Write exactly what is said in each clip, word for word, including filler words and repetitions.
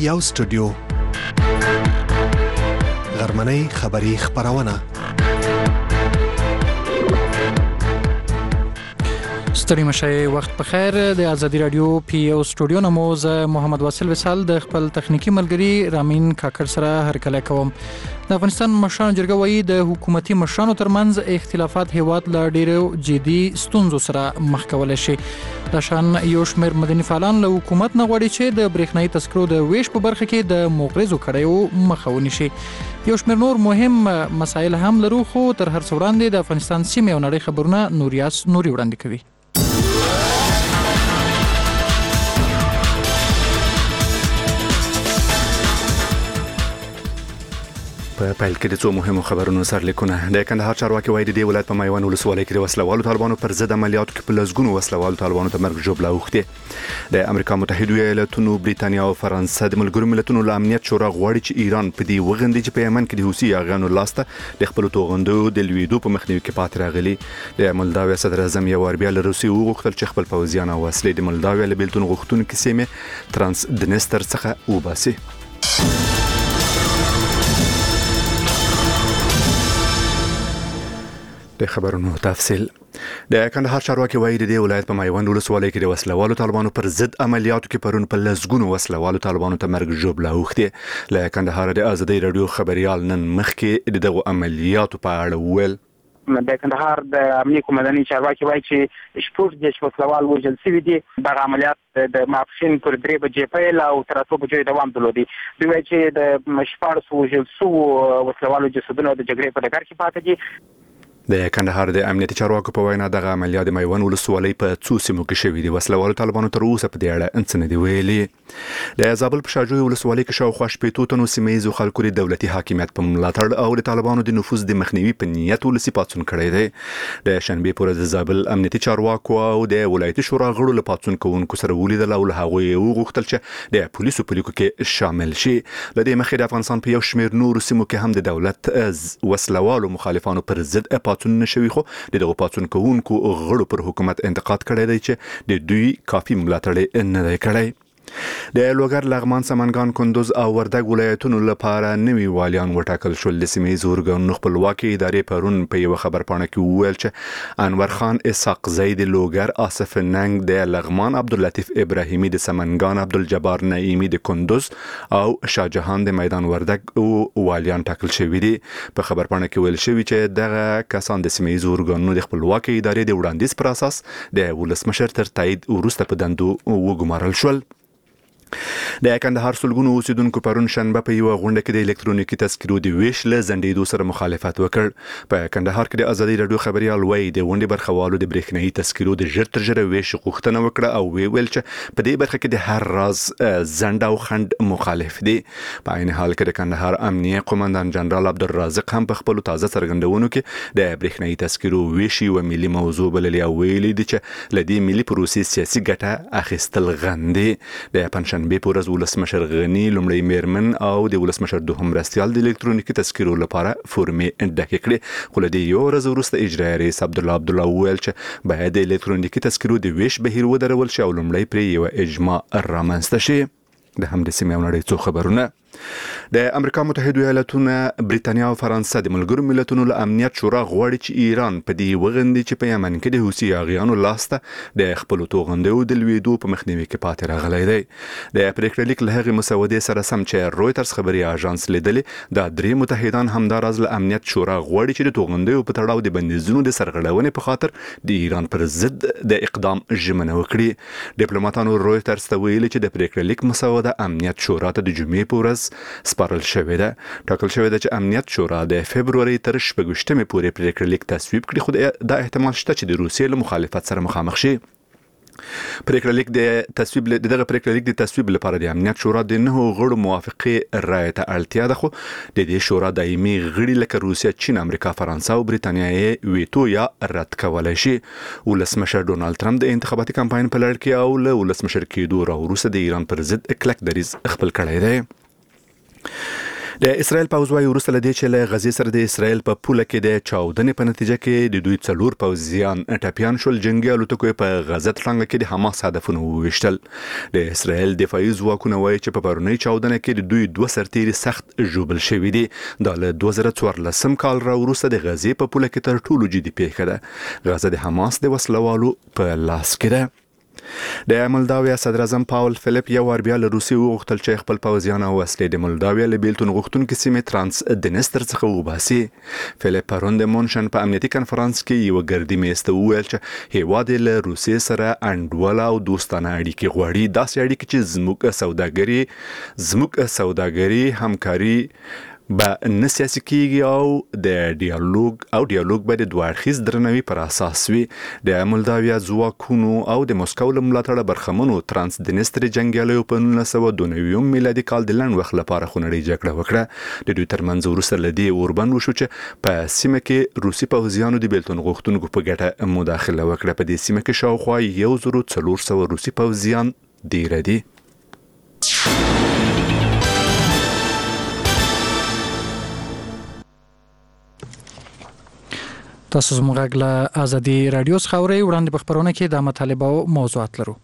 یو سټوډیو غرمنۍ خبری خبرونه ستړي مشه وخت په خیر. د ازادي رادیو پی او سټوډیو نموز محمد واصل وسال د خپل تخنیکی ملګری رامین کاکړ سره هرکله کوم. د افغانستان مشرانو جرګه وایي د حکومتي مشرانو ترمنځ اختلافات هیواد له ډیرو جدي ستونزو سره مخ کولای شي. د شان یو شمېر مدني فعالان له حکومت نه غواړي چې د برېښنايي تذکرو د ویش په برخه کې د مغرضو کړیو مخه ونیسي. یو شمېر نور مهم مسایل هم لرو، خو تر هر څه وړاندې د افغانستان سیمې او نړۍ خبرونه نوریاس نوري وړاندې کوي. په پیل کې د څو مهمو خبرونو سرلیکونه. د کندهار چارواکي وایي د دې ولایت په میوند ولسوالۍ کې د وسلوالو طالبانو پر ضد عملیاتو کې په لسګونو وسلوالو طالبانو ته مرګ ژوبله اوښتې. د امریکا متحده ایالاتونو، بریتانیا او فرانسه د ملګرو ملتونو له امنیت شورا غواړي چې ایران په دې وغندي چې په یمن کې د حوثي یاغیانو لاسته د خپلو توغندو د لویدو په مخنیوي کې پاتې راغلي. د مولداویا صدر اعظم یو وار بیا له روسیې وغوښتل چې خپل پوځیان او وسلې د مولداویا له بیلتون غوښتونکو سیمې ترانس دنستر څخه وباسي. د خبرونو تفصیل. د کندهار چارواکي وایي د دې ولایت په میوند ولسوالۍ کې د وسلوالو طالبانو پر ضد عملیاتو کې پرون په لسګونو وسلوالو طالبانو ته مرګ ژوبله اوښتې. له کندهار د ازادي رادیو خبريال نن مخکې د دغو عملیاتو په اړه وویل. د کندهار د امنیه کومنداني چارواکي وایي چې شپږ دیش وسلوال وژل شوي دي. دغه عملیات د ماپښین پر درې بجې پیل او تر اتو بجې دوام درلودي. دوی وایي چې د شپاړسو وژل شوو وسلوالو جسدونه د جګړې په ډګر کې پاتې دي. د کندهار د امنیتي چارواکو په وینا دغه عملیات د میوند ولسوالۍ په څو سیمو کې شوي دي. وسلوالو طالبانو تر اوسه په دې اړه څه نه دي ویلي. د زابل په شاجوی ولسوالۍ کې شاوخوا شپېتو تنو سیمه ییزو خلکو د دولتي حاکمیت په ملاتړ او د طالبانو د نفوذ د مخنیوي په نیت ولسي پاڅون کړی دی. د شنبې پر ورځ د زابل امنیتي چارواکو او د ولایتي شورا غړو له پاڅون کوونکو سره ولیدل او له هغوی وغوښتل چې د پولیسو په لیکو کې شامل شي. له دې مخکې د افغانستان په یو شمېر نورو سیمو کې هم د دولت وسلوالو مخالفانو پر ضد پاڅون نشوي، خو دغه پاڅون کوونکو غړو پر حکومت انتقاد کړی دی چې د دوی کافي ملاتړ نه دی کړی. د لوګر، لغمان، سمنګان، کندوز او وردګ ولایتونو لپاره نوي والیان وټاکل شول. د سیمې ییزو ارګانونو خپلواکي ادارې پرون په یو خبرپاڼه کې وویل چې انور خان اسحاق زئی د لوګر، آصف ننګ د لغمان، عبداللطیف ابراهیمی د سمنګان، عبدالجبار نعیمی د کندوز او شاهجهان د میدان وردګ والیان ټاکل شوي دي. په خبرپاڼه کې ویل شوی چې دغه کسان د سیمې ییزو ارګانونو د خپلواکي ادارې د وړاندیز پر اساس د ولسمشر تر تایید وروسته په دندو وګمارل شول. د کندهار سلګونو اوسیدونکو پرون شنبه په یو غونډه کې د الکترونیکي تذکرو د ویش له ځنډېدو سره مخالفت وکړ. په کندهار کې د ازادي رادیو خبريال وایي د غونډې برخوالو د برېښنايي تذکرو د ژر تر ژره ویش غوښتنه وکړه او ویل چې په دې برخه کې د هر راز ځنډ او خند مخالف دي. په عین حال کې د کندهار امنیه قومندان جنرال عبدالرازق هم په خپل تازه څرګندونو کې د برېښنايي تذکرو ویش یو ملي موضوع بللې او ویلي دي چې لدې ملي پروسې سیاسي ګټه اخیستل غندي. د پنځشنبه په ورځ ولسمشر غنی، لومړی میرمن او د ولسمشر دوهم مرستیال د الکترونیکي تذکرو لپاره فورمې ډکې کړې. خو له دې یو ورځ وروسته اجرایي رئیس عبدالله عبدالله وویل چې باید د الکترونیکي تذکرو د ویش بهیر ودرول شي او لومړی پرې یو اجماع رامنځته شي. د همدې سیمې او نړۍ څو خبرونه. د امریکا متحده ایالاتونو، بریتانیا او فرانسه د ملګرو ملتونو له امنیت شورا غواړي چې ایران په دې وغندي چې په یمن کې د حوثي یاغیانو لاسته د خپل توغندو د لویدو په مخنیوي کې پاتې راغلی دی. د پریکړه لیک له هغې مسودې سره سم چې رویټرز خبري اژانس لیدلې، د درې متحدان همداراز له امنیت شورا غواړي چې د توغندو په تړاو د بندیزونو د سرغړونې په خاطر د ایران پر ضد د اقدام ژمنه وکړي. ډیپلوماټانو رویټرز ته ویلي چې د پریکړه لیک مسوده امنیت شورا ته د جمعې په ورځ سپارل شوې ده. ټاکل شوې ده چې امنیت شورا د فبروري تر شپږویشتمې پورې پریکړه لیک تصویب کړي، خو دا احتمال شته چې د روسیې له مخالفت سره مخامخ شي. پریکړه لیک د تصویب دغه پریکړه لیک د تصویب لپاره د امنیت شورا د نه غړو موافقه رائے ته اړتیا ده، خو د دې شورا دایمي غړي لکه روسیا، چین، امریکا، فرانسه او بریتانیا یې ویتو یا رد کولای شي. ولسمشر ډونالد ټرمپ د انتخاباتي کمپاین په لړ کې او له ولسمشر کېدو وروسته د ایران پر ضد کلک دریځ خپل کړی دی. د اسرائیل پوځ وايي وروسته له دې چې له غزې سره د اسرائیل په پوله کې د چاودنې په نتیجه کې د دوی څلور پوځیان ټپیان شول. جنگي الوتکو په غزه تړنګ کې د حماس هدفونه وویشتل. د اسرائیل دفاعي ځواکونه وايي چې په پرونی چاودنه کې د دوی دوه سرتیري سخت ژوبل شوي دي. دا له دوه زره څوارلسم کال را وروسته د غزې په پوله کې تر ټولو جدي پیښه ده. غزه د حماس د وسلوالو په لاس کې ده. د مولداویا صدر اعظم پاول فلیپ یو ور بیا له روسیې وغوښتل چې خپل پوځیان او وسلې د مولداویا له بیلتون غوښتونکو سیمې ترانس دنستر څخه وباسي. فلیپ پرون د مونشن په امنیتي کنفرانس کې یو ګردی میسته وویل چې هیواد له روسیې سره انډوله او دوستانه اړیکې غواړي. داسې اړیکې چې زموږ سوداګري زموږ سوداګري همکاري به نه سیاسي کېږي او د ډیالوګ او ډیالوګ به د دوه اړخیز درناوي پر اساس وي. د مولداویا ځواکونو او د مسکو له ملاتړه برخمنو ترانس دنستر جنګیالیو په نولس سوه دوه نوي میلادي کال د لنډ وخت لپاره خونړۍ جګړه وکړه. د دوی ترمنځ وروسته له دې اوربند وشو چې په سیمه کې روسي پوځیانو د بیلتون غوښتونکو په ګټه مداخله وکړه. په دې سیمه کې شاوخوا یو زرو څلور سوه روسي پوځیان دیره دي. تاسو زموږ غږ له ازادي رادیو څخه اورئ. وړاندې په خپرونه کې د مطالبه او موضوعات لرو.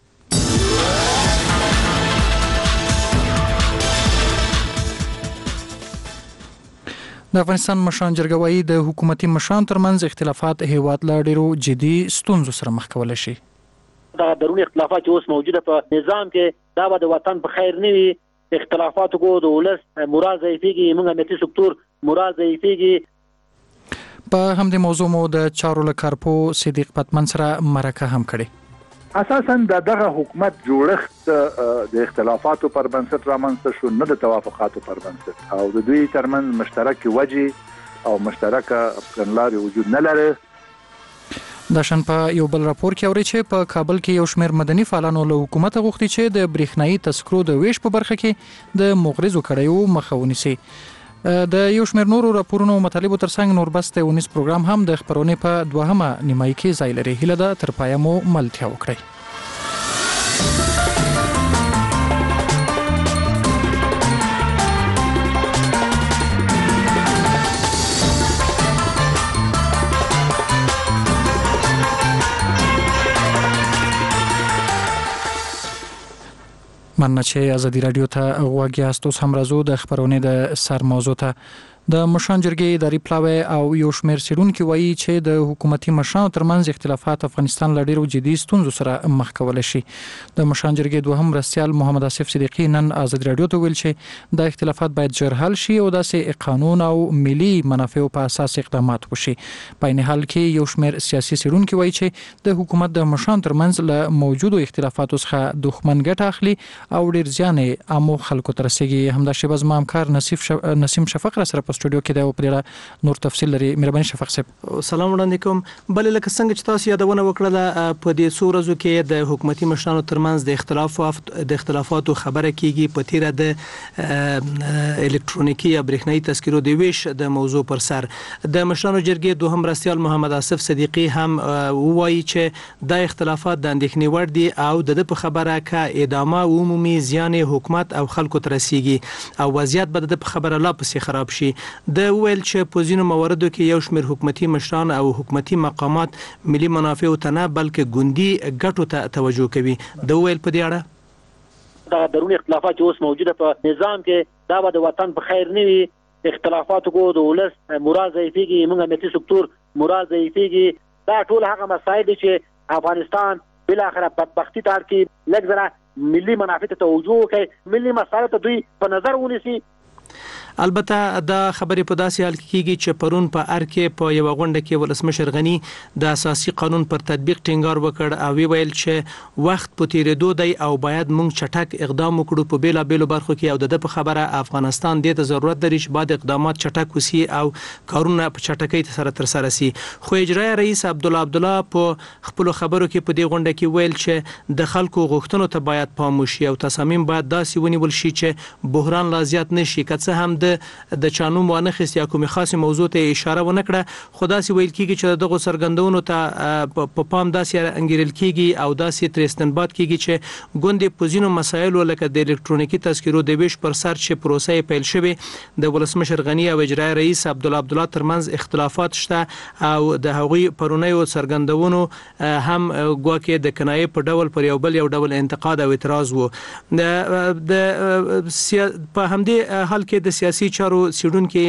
د افغانستان مشران جرګه وايي د حکومتي مشرانو ترمنځ اختلافات هیواد له ډېرو جدي ستونزو سره مخ کولی شي. دا دروني اختلافات چې اوس موجوده په نظام کې دا به د وطن په خیر نه وي. اختلافاتو کو د ولس مراد ضعیفېږي، موږ امنیتي سکتور مراد ضعیفېږي. په همدې موضوع مو د چارو له کارپو صدیق پتمن سره مرکه هم کړې. اساساً د دغه حکومت جوړښت د اختلافاتو پر بنسټ رامنځته شو، نه د توافقاتو پر بنسټ، او د دوی ترمنځ مشترک وجې او مشترکه کړنلارې وجود نه لري. دا شان په یو بل راپور کې اوري چې په کابل کې یو شمېر مدني فعالانو له حکومت غوښتي چې د برېښنايي تذکرو د ویش په برخه کې د مغرضو کړیو مخه ونیسي. د یو شمېر نورو راپورونو او مطالبو ترڅنګ نوربست ونیس پروګرام هم د خبرونې په دوهمه نیمایي کې ځای لري. هیله ده تر پایه مو ملتیا وکړئ. مننه چې ازادي رادیو ته غوږ یاست. اوس هم راځو د خبرونې د سر موضوع ته. د مشران جرګې اداري پلاوی او یو شمېر څېړونکي وایي چې د حکومتي مشرانو ترمنځ اختلافات افغانستان له ډېرو جدي ستونزو سره مخ کولی شي. د مشران جرګې دوهم مرستیال محمد آصف صدیقي نن ازادي رادیو ته ویل چې دا اختلافات باید ژر حل شي او داسې قانون او ملي منافعو په اساس اقدامات وشي. په عین حال کې یو شمېر سیاسي څېړونکي وایي چې د حکومت د مشرانو ترمنځ له موجودو اختلافاتو څخه دښمن ګټه اخلي او ډېر زیان یې عامو خلکو ته رسېږي. همدا شیبه زما همکار نسیم شفق را سره په سټوډیو کې دی او په ډېره نور تفصیل لري. مهرباني شفق صاحب. سلام وړاندې کوم. بلې لکه څنګه چې تاسو یادونه وکړله په دې څو ورځو کې د حکومتي مشرانو ترمنځ د اختلاف د اختلافاتو خبره کیږي په تیره د الکترونیکي یا برېښنايي تذکرو د ویش د موضوع پر سر. د مشرانو جرګې دوهم مرستیال محمد آصف صدیقي هم وایي چې دا اختلافات د اندېښنې وړ دي او د په خبره که ادامه عمومي زیان حکومت او خلکو ته رسیږي او وضعیت به د په خبره لا پسې خراب شي. د ویل چې په ځینو مواردو کې یو شمېر حکومتي مشران او حکومتي مقامات ملي منافعو ته نه بلکې ګوندي ګټو ته توجه کوي. د ویل په دې اړه دا دروني اختلافات چې اوس موجوده په نظام کې دا به د وطن په خیر نه وي. اختلافاتو کو د ولس مراد ضعیفېږي، موږ امنیتي سکتور مراد ضعیفېږي. دا ټول هغه مسایل دي چې افغانستان بالاخره بدبختي ته اړ کړي. لږ ځله ملي منافع ته توجه وکړي، ملي مسایلو ته دوی په نظر ونیسي. البته دا خبرې په داسې حال کې کېږي چې پرون په ار کې په یوه غونډه کې ولسمشر غني د اساسي قانون پر تطبیق ټینګار وکړ او ویل چې وخت په تیریدو دی او باید موږ چټک اقدام وکړو. په بیلابېلو برخو کې او د په خبره افغانستان دې ته ضرورت لري چې باید اقدامات چټک وسی او کارونه په چټکۍ سره ترسره شي. خو اجرایي رئیس عبدالله عبدالله په خپلو خبرو کې په دې غونډه کې ویل چې د خلکو غوښتنو ته باید پام وشي او تصامیم باید داسې ونیول شي چې بحران لا زیات نشي. که څه هم د د چانو مونخ یا کومه خاصه موضوع ته اشاره ونه کړه خو داسې ویل کیږي چې دغه سرګندونو ته په پام داسې انګیرل کیږي او داسې تر استنباط کیږي چې ګوندې پوزینو مسایل لکه د الکترونیکی تذکرو د ویش پر سر چې پروسه پیل شوه د ولسمشر غنی او اجرای رئیس عبدالله عبدالله ترمنځ اختلافات شته او د هغوی پرونی او سرګندونو هم ګواکې د کنایه په ډول پر یو بل یو ډول انتقاد او اعتراض وو د په همدې حال کې د سیاسي چارو سیډونکو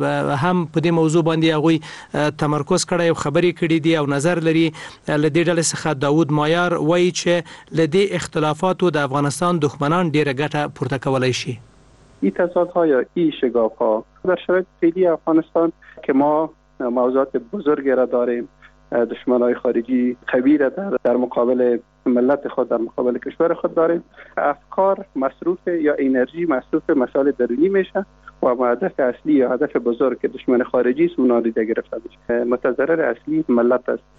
هم په دې موضوع باندې هغوی تمرکز کړی او خبرې کړې دي او نظر لري لدې ډلې څخه داوود مایار وایي چې لدې اختلافاتو د افغانستان دښمنان ډیره ګټه پورته کولای شي. این تضادها یا این شگاف‌ها در شرایط فعلی افغانستان که ما موضوعات بزرگی را داریم دشمنای خارجی قوی را در, در مقابل ملت خود در مقابل کشور خود داریم افکار مصروف یا انرژی مصروف مسائل درونی میشه و هدف اصلی یا هدف بزرگ که دشمن خارجی است اون نادیده گرفته میشه متضرر اصلی ملت است.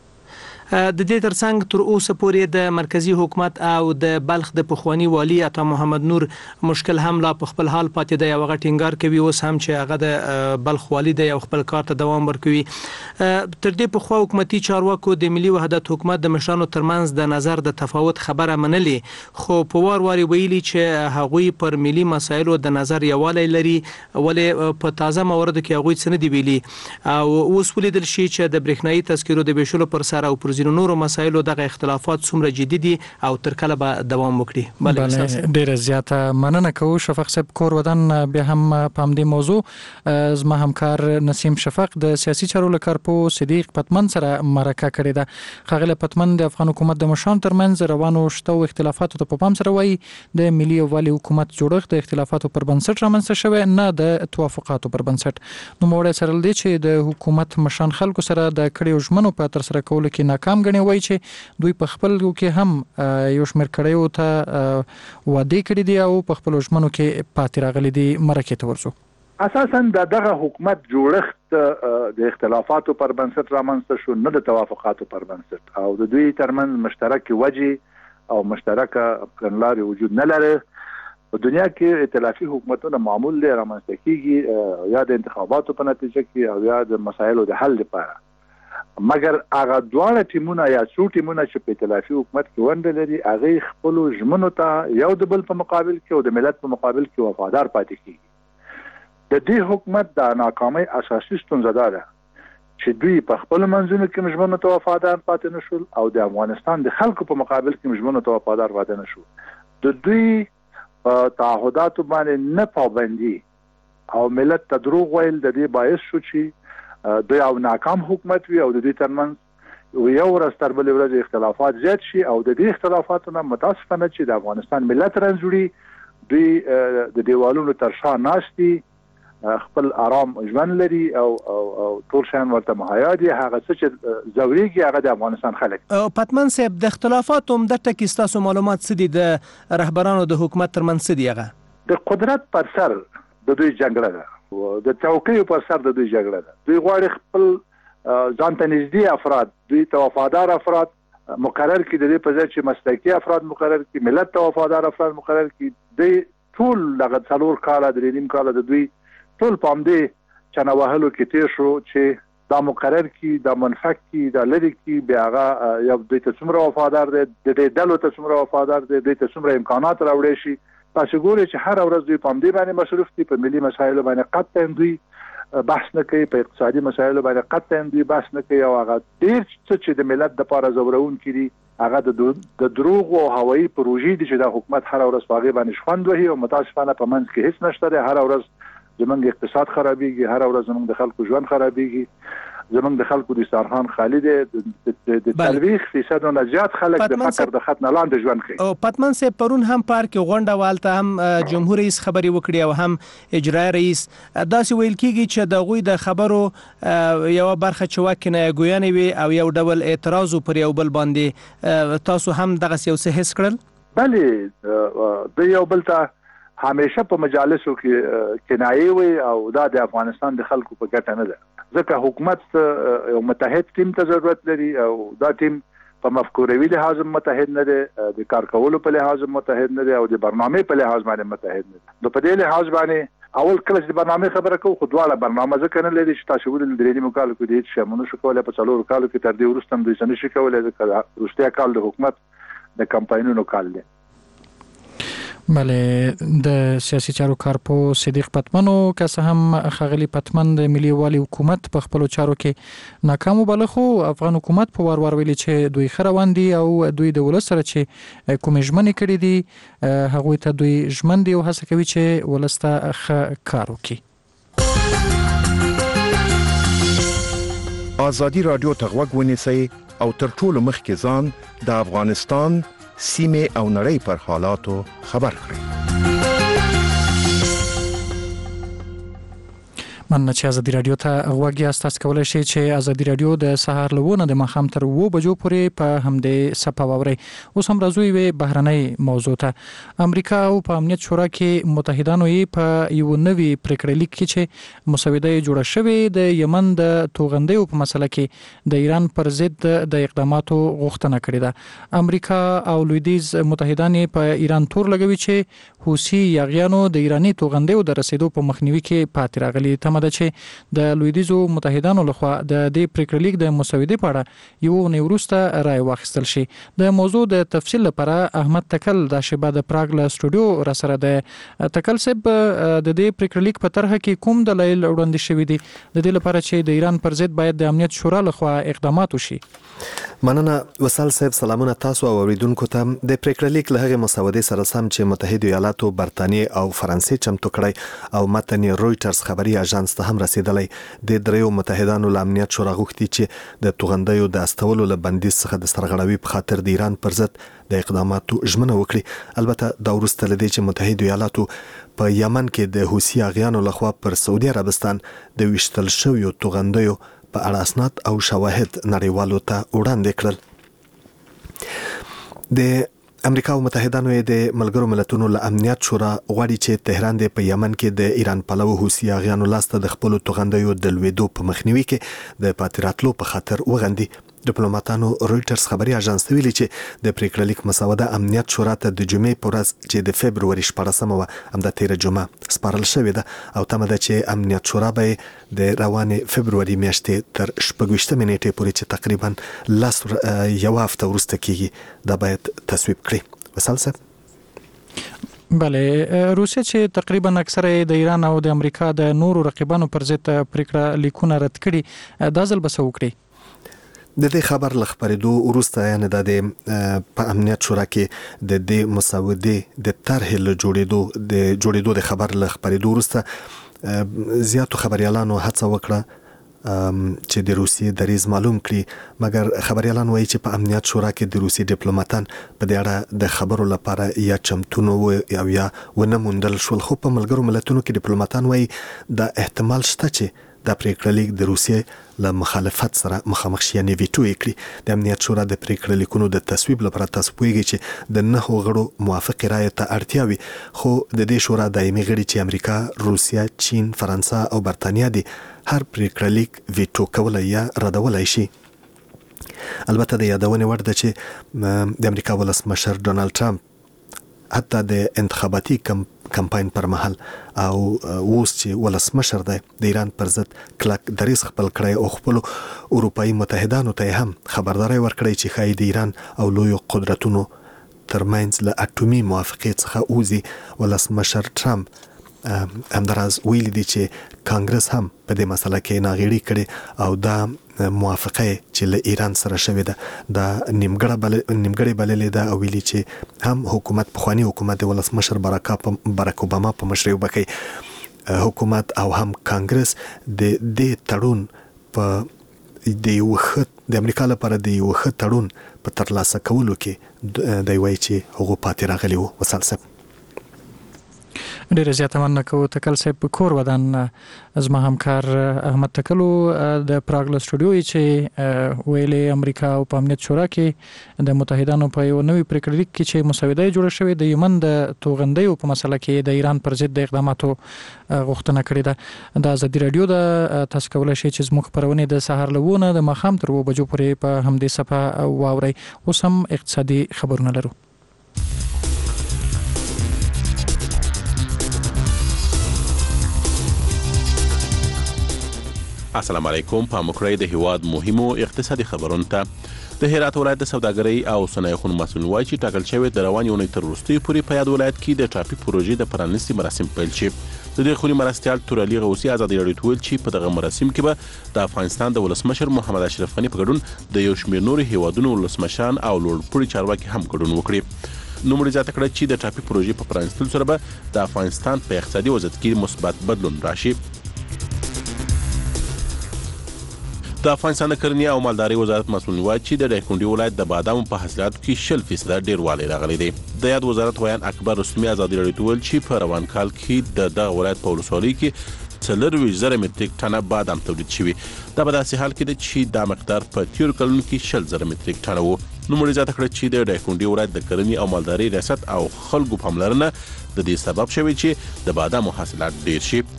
د دې ترڅنګ تر اوسه پورې د مرکزی حکومت او د بلخ د پخوانی والی عطا محمد نور مشکل هم لا په خپل حال پاتې دی او هغه ټینګار کوي اوس هم چې هغه د بلخ والی دی او خپل کار ته دوام ورکوي. تر دې په خوا حکومتي چارواکو د ملي وحدت حکومت د مشرانو ترمنځ د نظر د تفاوت خبره منلې خو په وار واری ویلي چې هغوی پر ملي مسایلو د نظر یووالی لري ولې په تازه موردو کې هغوی څه نه دی ویلي او اوس ولیدل شي چې د برېښنايي تذکرو د ویشلو پر سر او پر ځینو نورو مسایلو دغه اختلافات څومره جدي دي او تر کله به دوام وکړي. بله ډیره زیاته مننه کوو شفق صاحب کور ودان بیا هم په همدې موضوع زما همکار نسیم شفق د سیاسي چارو لکارپو صدیق پتمن سره مرکه کړې ده. ښاغلی پتمن د افغان حکومت د مشرانو ترمنځ روانو شته اختلافاتو ته په پام سره وایي د ملي یووالي حکومت جوړښت د اختلافاتو پر بنسټ رامنځته شوی نه د توافقاتو پر بنسټ. نوموړی سره دی چې د حکومت مشران خلکو سره د کړیو ژمنو په تر سره کولو کې ناکام ګڼي وایي چې دوی په خپل کې هم یو شمېر کړیو ته وعدې کړې دي او په خپل ژمنو کې پاتې راغلي دي. مرکې ته ورسو. اساسا د دغه حکومت جوړښت د اختلافاتو پر بنسټ رامنځته شو نه د توافقاتو پر بنسټ او د دوی ترمنځ مشترک وجې او مشترک کړنلارې وجود نه لري. په دنیا کې ائتلافي حکومتونه معمول دي رامنځته کیږي یا د انتخاباتو په نتیجه کې او یا د مسایلو د حل لپاره مګر هغه دواړه ټیمونه یا څو ټیمونه چې په ائتلافي حکومت کې ونډه لري هغه خپل ژمنو ته یو د بل په مقابل کې او د ملت په مقابل کې وفادار پاتې کیږي. د دې حکومت د ناکامۍ اساسي ستونزه ده چې دوی په خپل منځونو کې ژمنو ته وفادار پاتې نشول او د افغانستان د خلکو په مقابل کې ژمنو ته وفادار پاتې نشول. د دوی تعهداتو باندې نه پابندي او ملت ته دروغ ویل د دې باعث شو چې دوی او ناکام حکومت وي او د دې ترمنځ یو ورځ تر بلې ورځې اختلافات زیات شي او د دې اختلافاتو نه متاسفانه چې د افغانستان ملت رنځوړي دوی د دیوالونو تر شا ناست دي خپل آرام ژوند لري او او ټول شان ورته مهیا دي هغه څه چې ضروري هغه د افغانستان خلک. پتمن صاحب د اختلافاتو هم د ټکی ستاسو معلومات څه دي د رهبرانو د حکومت ترمنځ څه دي؟ هغه د قدرت پر سر د دوی جګړه ده د چوکیو پر سر د دوی جګړه ده. دوی غواړي خپل ځان ته نږدې افراد دوی ته وفادار افراد مقرر کړي د دې په ځای چې مسلکي افراد مقرر کړي ملت ته وفادار افراد مقرر کړي. دوی ټول دغه څلور کاله درې نیم کاله د دوی ټول پام دی چنه وهلو کې تیر شو چې دا مقرر کړي دا منفق کړي دا لري کړي بیا هغه یو دوی ته څومره وفادار دی د دې ډلو ته څومره وفادار دی دوی ته څومره امکانات راوړي شي. تاسو ګورئ چې هر ورځ دوی په دې باندې مصروف دي په ملي مسایلو باندې قطعا دوی بحث نه کوي په اقتصادي مسایلو باندې قطعا دوی بحث نه کوي او هغه ډیر څه چې د ملت د لپاره زورون کړي هغه د دروغ او هوایي پروژې دي چې د حکومت هر ورځ په هغه باندې شخوند وهي او متاسفانه په منځ کې هیڅ نشته دی. هر ورځ زمونږ اقتصاد خرابېږي هر ورځ زمونږ د خلکو ژوند خرابېږي زمونږ د خلکو د دسترخوان خالی دی د څلوېښت فیصد نه زیات خلک د فقر د خط نه لاندې ژوند کوي. او پتمن صاحب پرون هم پارک غونډه والته هم جمهور رئیس خبري وکړي او هم اجرای رئیس داسې ویل کیږي چې د غوي د خبرو یو برخه چواکنه ګویانې وي او یو ډول اعتراض پر یو بل باندې تاسو هم دغه یو څه حس کړل؟ بله د یو بل ته همیشه په مجالسو کې کنایې وي او دا د افغانستان د خلکو په ګټه نه ده ځکه حکومت یو متحد ټیم ته ضرورت لري او دا ټیم په مفکوروي لحاظ متحد نه دی د کار کولو په لحاظ متحد نه دی او د برنامه په لحاظ باندې متحد نه دی. نو په دې لحاظ باندې اول کله چې برنامه خبره کوو خو دواړه برنامه ځکه نه لري چې تاسو ولې درې نیمه کال کې دې چې مونږ شو کولای په څلور کالو کې تر دې وروسته دوی څنګه شي کولای ځکه وروسته کال د حکومت د کمپاینونو کال دی. بله د سیاسي چارو کارپو صدیق پتمنو که څه هم ښاغلي پتمن د ملي یووالي حکومت په خپلو چارو کې ناکام وباله خو افغان حکومت په وار وار ویلي چې دوی ښه روان دي او دوی د ولس سره چې کومې ژمنې کړي دي هغوی ته دوی ژمن دي او هڅه کوي چې ولس ته ښه کار وکړي. ازادي رادیو ته غوږ ونیسئ او تر ټولو مخکې ځان د افغانستان سیمه او نړۍ پر حالاتو خبر کړئ. مننه چې ازادي رادیو ته غوږ یاست. تاسو کولی شئ چې ازادي رادیو د سهار له اووه نه د ماښام تر اووه بجو پورې په همدې څپه واورئ. اوس هم راځو یوې بهرنۍ موضوع ته. امریکا او په امنیت شورا کې متحدانو یې په یو نوي پریکړه لیک کې چې مسوده یې جوړه شوې د یمن د توغندیو په مسله کې د ایران پر ضد د اقداماتو غوښتنه کړې ده. امریکا او لویدیز متحدان یې په ایران تور لګوي چې حوثي یاغیانو د ایراني توغندیو د رسیدو په مخنیوي کې پاتې راغلي. تمه ده چې د لویدیزو متحدانو لخوا د دې پریکړه لیک د مسودې په اړه یو اونۍ وروسته رای واخیستل شي. د موضوع د تفصیل لپاره احمد تکل د شیبا د پراګ له سټوډیو را سره د تکل صاحب د دې پریکړه لیک په طرحه کې کوم دلایل وړاندې شوي دي د دې لپاره چې د ایران پر ضد باید د امنیت شورا لخوا اقدامات وشي؟ مننه وصال صاحب، سلامونه تاسو او اوریدونکو ته. د پریکړه لیک له هغې مسودې سره سم چې متحده ایالاتو، برتانیې او فرانسې چمتو کړی او متن رویټرز خبري اژانس ته هم رسیدلی د دریو متحدانو له امنیت شورا غوښتي چې د توغندیو د استولو له بندیز څخه د سرغړوي په خاطر د ایران پر ضد د اقداماتو ژمنه وکړي. البته دا وروسته له دې چې متحده ایالاتو په یمن کې د حوثي یاغیانو لخوا پر سعودي عربستان د ویشتل شویو توغندیو په اړه اسناد او شواهد نړیوالو ته وړاندې کړل. د امریکا او متحدانو د ملګرو ملتونو له امنیت شورا غواړي چې تهران د په یمن کې د ایران پلوه حوثي یاغیانو لاسته د خپل توغندیو د لویدو په مخنیوي کې د پاتې راتلو په خاطر وغندي. ډیپلوماټانو رویټرز خبري اژانس ته ویلي چې د پریکړه لیک مسوده امنیت شورا ته د جمعې په ورځ چې د فبروري شپاړسمه وه همدا تیره جمعه سپارل شوې ده او تمه ده چې امنیت شورا به د روانې فبروري میاشتې تر شپږ ویشتمې نیټې پورې چې تقریبا لس یوه هفته وروسته کیږي دا باید تصویب کړي. وصال صاحب. بله، روسیه چې تقریبا اکثره د ایران او د امریکا د نورو رقیبانو پر ضد پریکړه لیکونه رد کړي، دا ځل به څه وکړي؟ د دې خبر له خبرېدو وروسته یعنې دا د په امنیت شورا کې د دې مسودې د طرحې له جوړېدو د جوړېدو د خبر له خبرېدو وروسته زیاتو خبریالانو هڅه وکړه چې د روسیې دریځ معلوم کړي، مګر خبریالان وایي چې په امنیت شورا کې د روسي ډیپلوماټان په دې اړه د خبرو لپاره یا چمتو نه وو او یا ونه موندل شول. خو په ملګرو ملتونو کې ډیپلوماټان وایي دا احتمال شته چې دا پریکړه لیک د روسیې له مخالفت سره مخامخ شي، یعنې ویټو یې کړي. د امنیت شورا د پریکړه لیکونو د تصویب لپاره تاسو پوهیږئ چې د نهو غړو موافقې رایې ته اړتیا وي، خو د دې شورا دایمي غړي چې امریکا، روسیه، چین، فرانسه او برتانیا دي هر پریکړه لیک ویټو کولای یا ردولای شي. البته د یادونې وړ ده چې د امریکا ولسمشر ډونالد ټرمپ حتی د انتخاباتي کم کمپاین پر مهال او اوس چې ولسمشر دی د ایران پر ضد کلک دریځ خپل کړی او خپلو اروپایي متحدانو ته هم خبرداری ورکړی چې ښایي د ایران او لویو قدرتونو ترمنځ له اټومي موافقې څخه ووځي. ولسمشر ټرمپ همداراز ویلي دي چې کانګرس هم په دې مسله کې ناغېړي کړي او دا موافقه چې له ایران سره شوې ده دا نیمګړه بل نیمګړې بللې ده او ویلي چې هم حکومت پخوانی حکومت د ولسمشر باراک اوباما په مشرۍ وبکي حکومت او هم کانګرس د دې تړون په د یو ښه د امریکا لپاره د یو ښه تړون په ترلاسه کولو کې دی وایي چې هغه پاتې راغلی وو. وصال صاحب. ډیره زیاته مننه کوو تکل صاحب. په کور ودان زما همکار احمد تکلو د پراګ له سټوډیو چې ویلې امریکا او په امنیت شورا کې د متحدانو په یو نوي پریکړه لیک کې چې مسوده جوړه شوې د یمن د توغندیو په مسله کې د ایران پر ضد د اقداماتو غوښتنه کړې ده. د ازادي رادیو د تاسو کولای شئ چې زموږ خبرونه د سهار له اووه نه د ماښام تر اووه بجو پورې په همدې صفحه واورئ. اوس هم اقتصادي خبرونه لرو. السلام علیکم. په مکرای د هیواد مهمو اقتصادي خبرونو ته د هرات ولایت د سوداګرۍ او صنایعو مسؤل وایي چې ټاکل شوی د روانې اونۍ تر وروستیو پورې په یاد ولایت کې د ټاپي پروژې د پرانیستي مراسم پیل شي. د دې خونې مرستیال تورعلي غوثي ازادي راډیو ته ویل چې په دغه مراسم کې به د افغانستان د ولسمشر محمد اشرف غني په ګډون د یو شمېر نورو هیوادونو ولسمشران او لوړپوړي چارواکي هم ګډون وکړي. نوموړي زیاته کړه چې د ټاپي پروژې په پرانیستلو سره به د افغانستان په اقتصادي وضعیت کې مثبت بدلون راشي. د افغانستان د کرنې او مالدارۍ وزارت مسؤل وایي چې د دایکنډي ولایت د بادامو په حاصلاتو کې شل فیصده ډېروالی راغلی دی. د یاد وزارت ویان اکبر رستمي ازادي راډیو ته ویل چې په روان کال کې د دغه ولایت په ولسوالۍ کې څلرویشت زره متریک ټنه بادام تولید شوي. دا په داسې حال کې ده چې دا مقدار په تیرو کلونو کې شل زره متریک ټنه و. نوموړي زیاته کړه چې د دایکنډي ولایت د کرنې او مالدارۍ ریاست او خلکو پاملرنه د دې سبب شوی چې د بادامو حاصلات ډېر شي.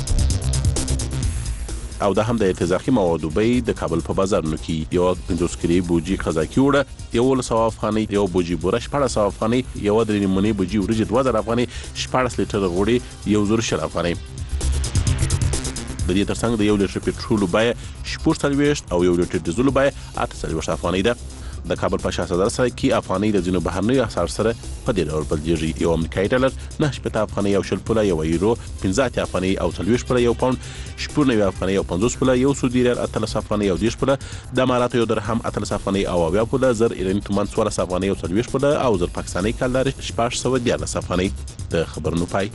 او دا هم د ارتزاقي موادو بیې د کابل په بازارونو کې یو پنځوس کیلې بوجي قزاقي وړه یولس سوه افغانۍ، یو بوجي بوره شپاړس سوه افغانۍ، یوه درې نیمونۍ بوجي وریجې دوه زره افغانۍ، شپاړس لیټره غوړي یو زر شل افغانۍ. د دې ترڅنګ د یو لیټر پټرولو بیه شپږ څلوېښت او یو لیټر ډیزلو بیه اته څلوېښت افغانۍ ده. د کابل په شاهزاده سرای کې افغانۍ د ځینو بهرنیو اسعارو سره په دې ډول بدلېږي. یو امریکایي ډالر نهه شپېته افغانۍ او شل پوله، یو یورو پنځه اتیا افغانۍ او څلوېښت پوله، یو پاونډ شپږ نوي افغانۍ او پنځوس پوله، یو سعودي ریال اتلس افغانۍ او دېرش پوله، د اماراتو یو درهم اتلس افغانۍ او اویا پوله، زر ایراني تومان څوارلس افغانۍ او څلوېښت پوله او زر پاکستاني کلدارې شپږ سوه دیارلس افغانۍ. د خبرونو پای.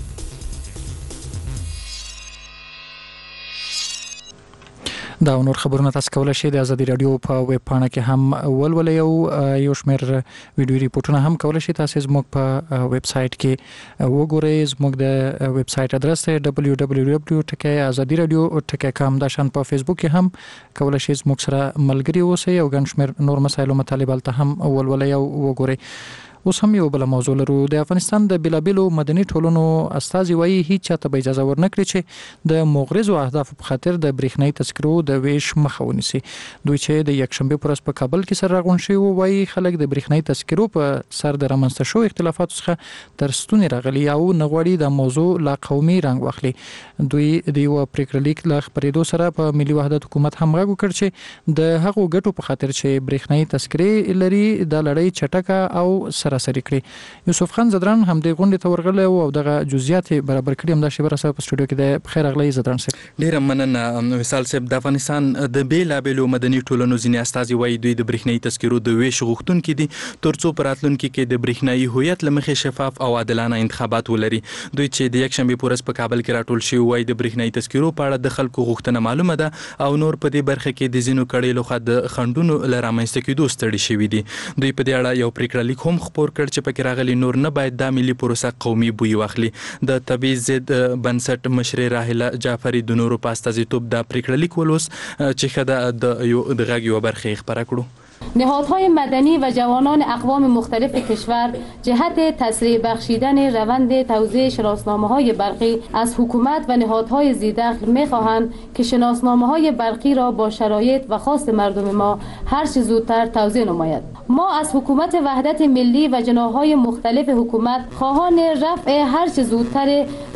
دا نور خبرونه تاسو کولای شئ د ازادي رادیو په ویب پاڼه کې هم ولولئ او یو شمېر ویډیو ریپورتونه هم کولای شئ تاسو زموږ په ویب سایټ کې وګورئ. زموږ د ویب سایټ ادرس دی دبلیو دبلیو دبلیو ډاٹ ازادي رادیو ډاٹ کام. دا شان په فیسبوک کې هم کولای شئ زموږ سره ملګري اوسئ او ګڼ شمېر نور مسایل او مطالب هلته هم ولولئ او وګورئ. اوس هم یو بل موضوع لرو. د افغانستان د بیلابیلو مدني ټولنو استازي وایي هیڅ چاته به اجازه ورنکړي چې د مغرضو اهدافو په خاطر د برېښنايي تذکرو د ویش مخه ونیسي. دوی چې د یکشنبه پر ورځ په کابل کې سره راغونډ شوي وو وایي خلک د برېښنايي تذکرو په سر د رامنځته شوو اختلافاتو څخه تر ستونې راغلي او نه غواړي د موضوع لا قومي رنګ واخلي. دوی د یو پریکړه لیک له خبرېدو سره په ملي وحدت حکومت هم غږ وکړ چې د هغو ګټو په خاطر چې برېښنايي تذکرې لري د لړۍ چټکه او سراسري کړي. یوسف خان زدران هم د غونډې ته ورغلی او دغه جزئیات برابر کړي. هم دا شی برسه په سټوډیو کې د بخیر اغلی زدران صاحب. ډیره مننه وصال صاحب. د افغانستان د بیلابیلو مدني ټولنو ځینې استازي وایي دوی د برېښنايي تذکرو د ویش غوښتونکي دي ترڅو په راتلونکي کې د برېښنايي هویت له مخې شفاف او عادلانه انتخابات ولري. دوی چې د یکشنبه په ورځ په کابل کې راټول شوي وایي د برېښنايي تذکرو په اړه د خلکو غوښتنه معلومه ده او نور په دې برخه کې د ځینو کړۍ لخوا د خنډونو له رامنځته کېدو ستړي شوي دي. دوی په دې اړه یو پریکړه لیک هم خپور کړ چې پکې راغلي نور نه باید دا ملي پروسه قومي بوی واخلي. د تبعیض ضد بنسټ مشر راهله جعفری د نورو په استازیتوب دا پریکړه لیک ولوس چې خدای د یو د غږ یو برخه خبره کړو. نهادهای مدنی و جوانان اقوام مختلف کشور جهت تسریع بخشیدن روند توزیع شناسنامه‌های برقی از حکومت و نهادهای ذی‌دخل می‌خواهند که شناسنامه‌های برقی را با شرایط و خواست مردم ما هر چه زودتر توزیع نماید. ما از حکومت وحدت ملی و جناح‌های مختلف حکومت خواهان رفع هر چه زودتر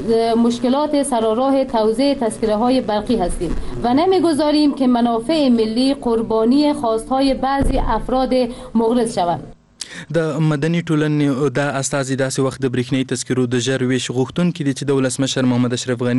مشکلات سراراه توزیع تذکره‌های برقی هستیم و نمی‌گذاریم که منافع ملی قربانی خواست‌های بعضی افراد مغرض شوند. د مدني ټولنې د استازي داسې وخت د برېښنايي تذکرو د ژر ویش غوښتونکي دي چې د ولسمشر محمد اشرف غني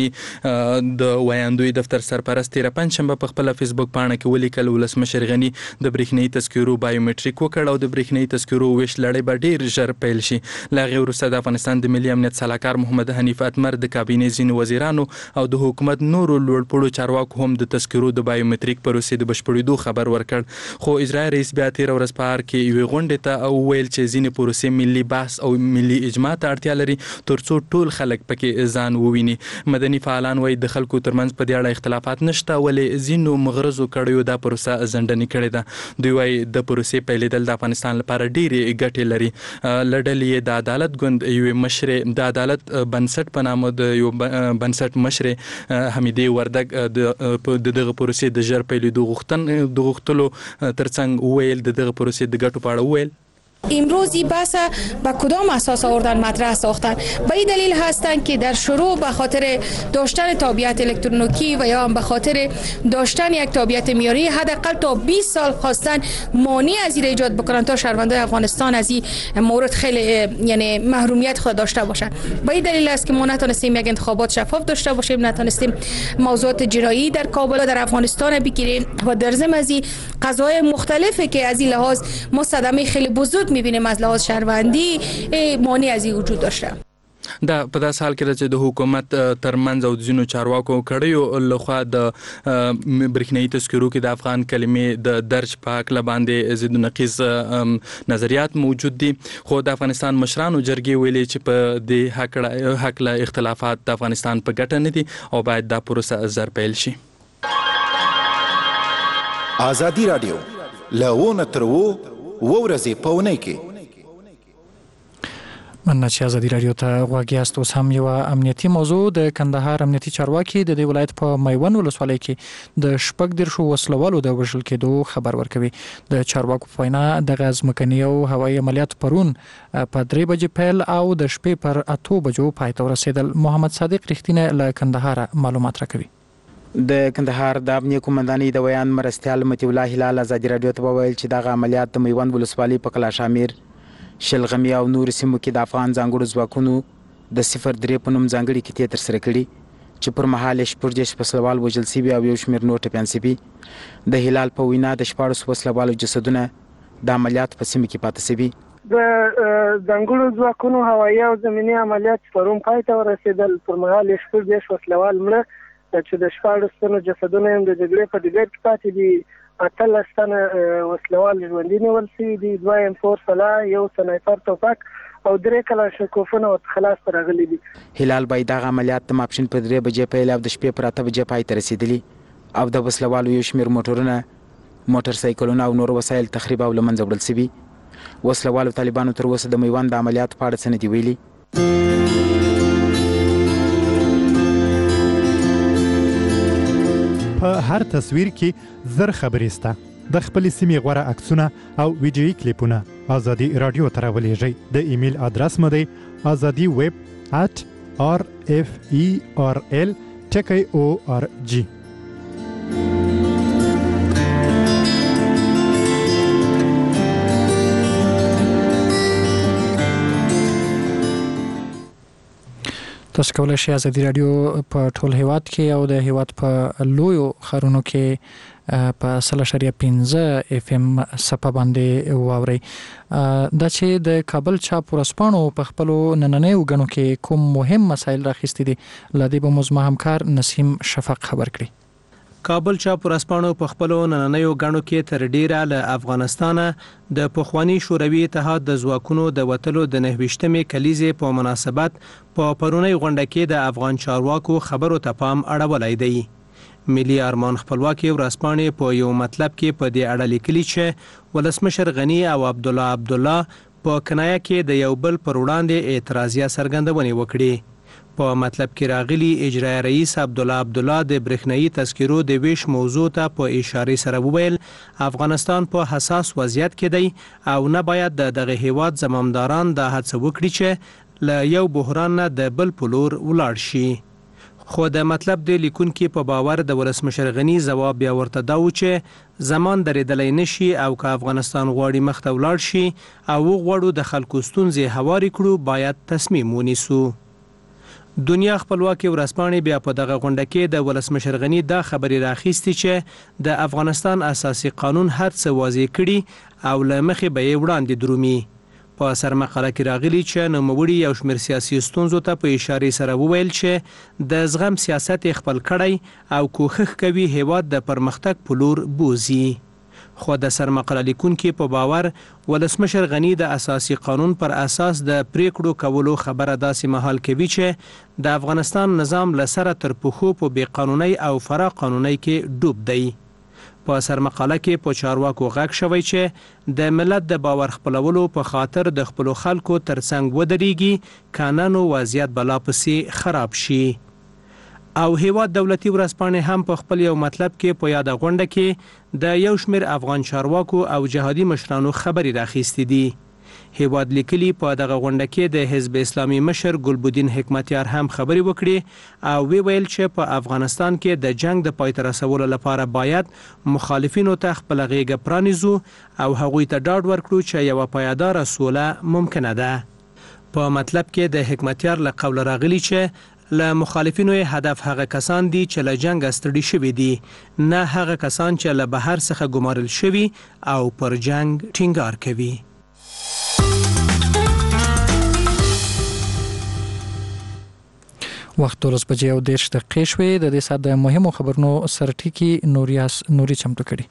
د ویاندوی دفتر سرپرست تیره پنجشنبه په خپله فیسبوک پاڼه کې ولیکل ولسمشر غني د برېښنايي تذکرو بایومټریک وکړ او د برېښنايي تذکرو ویش لړۍ به ډېر ژر پیل شي. له هغې وروسته د افغانستان د ملي امنیت سلاکار محمد حنیف اتمر د کابینې ځینو وزیرانو او د حکومت نورو لوړپوړو چارواکو هم د تذکرو د بایومټریک پروسې د بشپړېدو خبر ورکړ. خو اجرایي رئیس بیا تیره ورځ په هار کې یوې غونډې ته او ویل چې ځینې پروسې ملي بحث او ملي اجماع ته اړتیا لري ترڅو ټول خلک پکې ځان وویني. مدني فعالان وایي د خلکو ترمنځ په دې اړه اختلافات نشته ولې ځینو مغرضو کړیو دا پروسه ځنډنې کړې ده. دوی وایي د پروسې پیلېدل د افغانستان لپاره ډېرې ګټې لري. له ډلې یې د عدالت ګوند یوې مشرې د عدالت بنسټ په نامه د یو بنسټ مشرې حمیدې وردګ د دغه پروسې د ژر پیلېدو غوښتن د غوښتلو ترڅنګ ویل د دغه پروسې د ګټو په اړه ویل امروز این بحث به کدام اساس آوردن مطرح ساختن؟ به این دلیل هستند که در شروع به خاطر داشتن تابعیت الکترونیکی و یا به خاطر داشتن یک تابعیت معیاری حداقل تا بیست سال خواستن مانع از این ایجاد بکنن تا شهروندان افغانستان از این مورد خیلی یعنی محرومیت خود داشته باشند. به این دلیل است که ما نتونستیم یک انتخابات شفاف داشته باشیم، نتونستیم موضوعات جنایی در کابل و در افغانستان بگیریم و در ضمن از این قضايا مختلفی که از این لحاظ ما صدمه خیلی بزرگ می‌بینیم از لحاظ شهروندی مانع از این وجود داشته. دا په داس حال کې چې د حکومت ترمنځ او د ځینو چارواکو کړیو لخوا د برېښنایي تذکرو کې د افغان کلمې د درج په هکله باندې ضد نقیض نظریات موجود دي، خو د افغانستان مشرانو جرګې ویلي چې په دې هکله اختلافات د افغانستان په ګټه نه دي او باید دا پروسه زر پیل شي. ازادي رادیو له ونه تر و ورځې په اونۍ کې مننه چې ازادي رادیو ته غوږ یاست. اوس هم یوه امنیتي موضوع د کندهار امنیتي چارواکي د دې ولایت په میوند ولسوالۍ کې د شپږ دېرشو وسلوالو د وژل کېدو خبر ورکوي. د چارواکو په وینا دغه ځمکني او هوایي عملیات پرون په درې بجې پیل او د شپې پر اتو بجو پای ته ورسېدل. محمد صادق رښتینه له کندهاره معلومات راکوي. د کندهار د امنیه قومندانۍ د ویان مرستیال متي الله هلال ازادي رادیو ته وویل چې دغه عملیات د میوند ولسوالۍ په کلاشامیر، شلغمي او نور سیمو کې د افغان ځانګړو ځواکونو د صفر درې په نوم ځانګړي کتې ترسره کړي چې پر مهال شپږ دېرش وسلوال وژل شوي او یو شمېر نور ټپیان شوي. د هلال په وینا د شپاړسو وسلوالو جسدونه د عملیاتو په سیمه کې پاتې شوي. د ځانګړو ځواکونو هوایي او زمیني عملیات پرون پای ته ورسېدل. پر مهال شپږ دېرش وسلوال مړه چې د شپاړسو تنو جسدونه هم د جګړې په ډګر کې پاتې دي. اتلس تنه وسلوال ژوندي نیول شوي دي، دوه ایم فور سلا، یو سنایپر توپک او درې کلاشینکوفونه ورته خلاص ته راغلي دي. هلال باید دغه عملیات د ماپښین په درې بجې پیل او د شپې پر اته بجې پای ته رسېدلي او د وسلوالو یو شمېر موټرونه، موټر سایکلونه او نور وسایل تخریب او له منځه وړل شوي. وسلوالو طالبانو تر اوسه د میوند د عملیاتو په اړه څه نه دي ویلي. په هر تصویر کې زر خبرې سته. د خپلې سیمې غوره عکسونه او ویډیویي کلیپونه ازادي رادیو ته راولېږئ. د ایمیل ادرس مو دی ازادي ویب ات آر اف ای آر ال ټکی او آر جی. تاسو کولای شئ ازادي رادیو په ټول هیواد کې او د هیواد په لویو ښارونو کې په سل اشاریه پنځه اف ام صفحه باندې واورئ. دا چې د کابل چاپ ورځپاڼو په خپلو نننیو غنو کې کوم مهم مسایل راخیستي دي، له دې به مو همکار نسیم شفق خبر کړي. کابل چاپ ورځپاڼو په خپلو نننیو غاڼو کې تر ډیره له افغانستانه د پخوانی شوروي اتحاد د ځواکونو د وتلو د نهویشتمې کلیزې په مناسبت په پرونی غونډه کې د افغان چارواکو خبرو ته پام اړولی دی. ملي ارمان خپلواکي ورځپاڼې په یو مطلب کې په دې اړه لیکلي چې ولسمشر غنی او عبد الله عبد الله په کنایه کې د یو بل پر وړاندې اعتراضیه څرګندونې وکړي. په مطلب کې راغلي اجرایي رئیس عبد الله عبد الله د برېښنایي تذکرو د ویش موضوع ته په اشاره سره وویل افغانستان په حساس وضعیت کې دی او نه باید د دغه هیواد زمامداران د هڅه وکړي چې له یو بحران نه د بل په لور ولاړ شي. خو د مطلب د لیکونکي په باور د ولسمشر غنی ځواب بیا ورته دا و چې زمان درېدلی نشي او که افغانستان غواړي مخ ته ولاړ شي او وغواړو د خلکو ستونزې هوارې کړو باید تصمیم ونیسو. دنیا خپلواکي ورځپاڼې بیا په دغه غونډه کې د ولسمشر غنی دا خبرې راخیستي چې د افغانستان اساسي قانون هر څه واضح کړي او له مخې به یې وړاندې درومي. په سرمقاله کې راغلي چې نوموړي یو شمېر سیاسي ستونزو ته په اشارې سره وویل چې د زغم سیاست یې خپل کړی او کوښښ کوي هیواد د پرمختګ په لور بوزي. خو د سرمقاله لیکونکي په باور ولسمشر غنی د اساسي قانون پر اساس د پریکړو کولو خبره داسې مهال کوي چې د افغانستان نظام له سره تر پښو په بې قانونۍ او فرا قانونۍ کې ډوب دی. په سرمقاله کې په چارواکو غږ شوی چې د ملت د باور خپلولو په خاطر د خپلو خلکو ترڅنګ ودرېږي که نو وضعیت بلا پسې خراب شي. او هیواد دولتي ورځپاڼې هم په خپل یو مطلب کې په یاده غونډه کې د یو شمېر افغان چارواکو او جهادي مشرانو خبرې راخیستې دي. هیواد لیکلي په دغه غونډه کې د حزب اسلامي مشر ګلبدین حکمتیار هم خبري وکړي او وی ویل چې په افغانستان کې د جنگ د پای ته رسولو لپاره باید مخالفینو ته خپل غیږه پرانیزو او هغوی ته ډاډ ورکړو چې یوه پایداره سوله ممکنه ده. په مطلب کې د حکمتیار له قوله راغلي چې له مخالفینو هدف هغه کسان دي چې له جنگ ستړي شوي دي، نه هغه کسان چې له بهر څخه ګمارل شوي او پر جنگ ټینګار کوي. وخت ورځ بجې او دېرش دقیقې شوې. د دې ساعت د مهمو خبرونو سرټیکي نوریاس نوري چمتو کړي.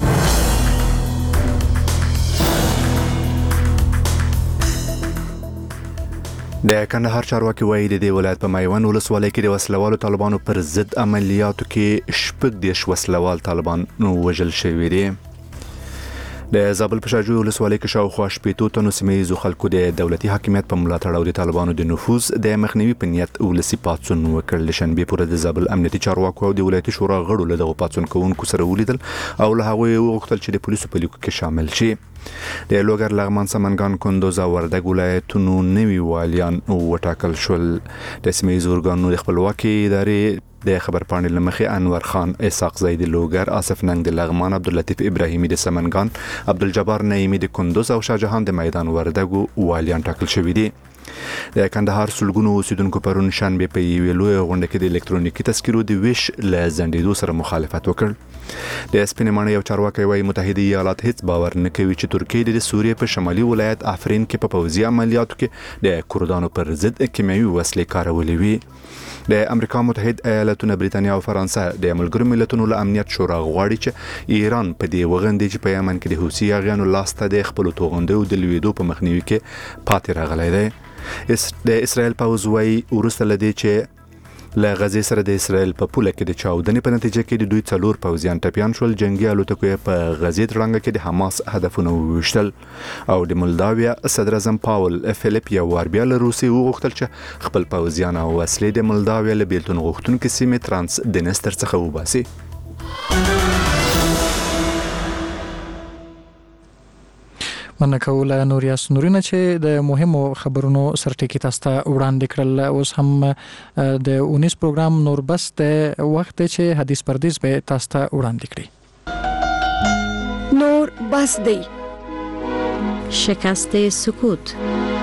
د کندهار چارواکي وایي د دې ولایت په میوند ولسوالۍ کې د وسلوالو طالبانو پر ضد عملیاتو کې شپږ دیرش وسلوال طالبان وژل شوي دي. د زابل په شاجوی ولسوالۍ کې شاوخوا شپېتو تنو سیمه ییزو خلکو د دولتي حاکمیت په ملاتړ او د طالبانو د نفوذ د مخنیوي په نیت ولسي پاڅون وکړ. د شنبې پورې د زابل امنیتي چارواکو او د ولایتي شورا غړو له دغو پاڅون کوونکو سره ولیدل او له هغوی وغوښتل چې د پولیسو په لیکو کې شامل شي. د لوګر، لغمان، سمنګان، کندوز او وردګ ولایتونو نوي والیان وټاکل شول. د سیمه ییزو ارګانونو د خپلواکۍ ادارې د خبرپاڼې له مخې انور خان اسحاق زئی د لوګر، آصف ننګ د لغمان، عبداللطیف ابراهیمي د سمنګان، عبدالجبار نعیمي د کندوز او شاهجهان د میدان وردګو والیان ټاکل شوي دي. د کندهار سلګونو اوسیدونکو پرون شنبه په یوې لویه غونډه کې د الکترونیکي تذکرو د ویش له ځنډېدو سره مخالفت وکړ. د سپینې ماڼۍ یو چارواکی وایي متحده ایالات هیڅ باور نه کوي چې ترکیه د سوریې په شمالي ولایت آفرین کې په پوځي عملیاتو کې د کردانو پر ضد کیمیاوي وسلې کارولې وي. د امریکا متحده ایالاتونو، بریتانیا او فرانسه د ملګرو ملتونو له امنیت شورا غواړي چې ایران په دې وغندي چې په یمن کې د حوثي اغیانو لاسته د خپل توغندو د لویدو په مخنیوي کې پاتې راغلی دی. د اسرائیل پوځ وایي وروسته له دې چې له غزې سره د اسرائیل په پوله کې د چاودنې په نتیجه کې د دوی څلور پوځیان ټپیان شول. جنگي الوتکو یې په غزې تړانګه کې د حماس هدفونه وویشتل او د مولداویا صدر اعظم پاول فیلیپ یو وار بیا له روسیې وغوښتل چې خپل پوځیان او وسلې د مولداویا له بیلتون غوښتونکې سیمې ترانس دنستر څخه وباسي. مننه کوله نوریاس نورینه چې د مهمو خبرونو سرټیکي تاسو ته وړاندې کړل. اوس هم د اونیس پروګرام نور بس د وخت چې حدیث پردیس به تاسو ته وړاندې کړي. نور بس دی شکست سکوت.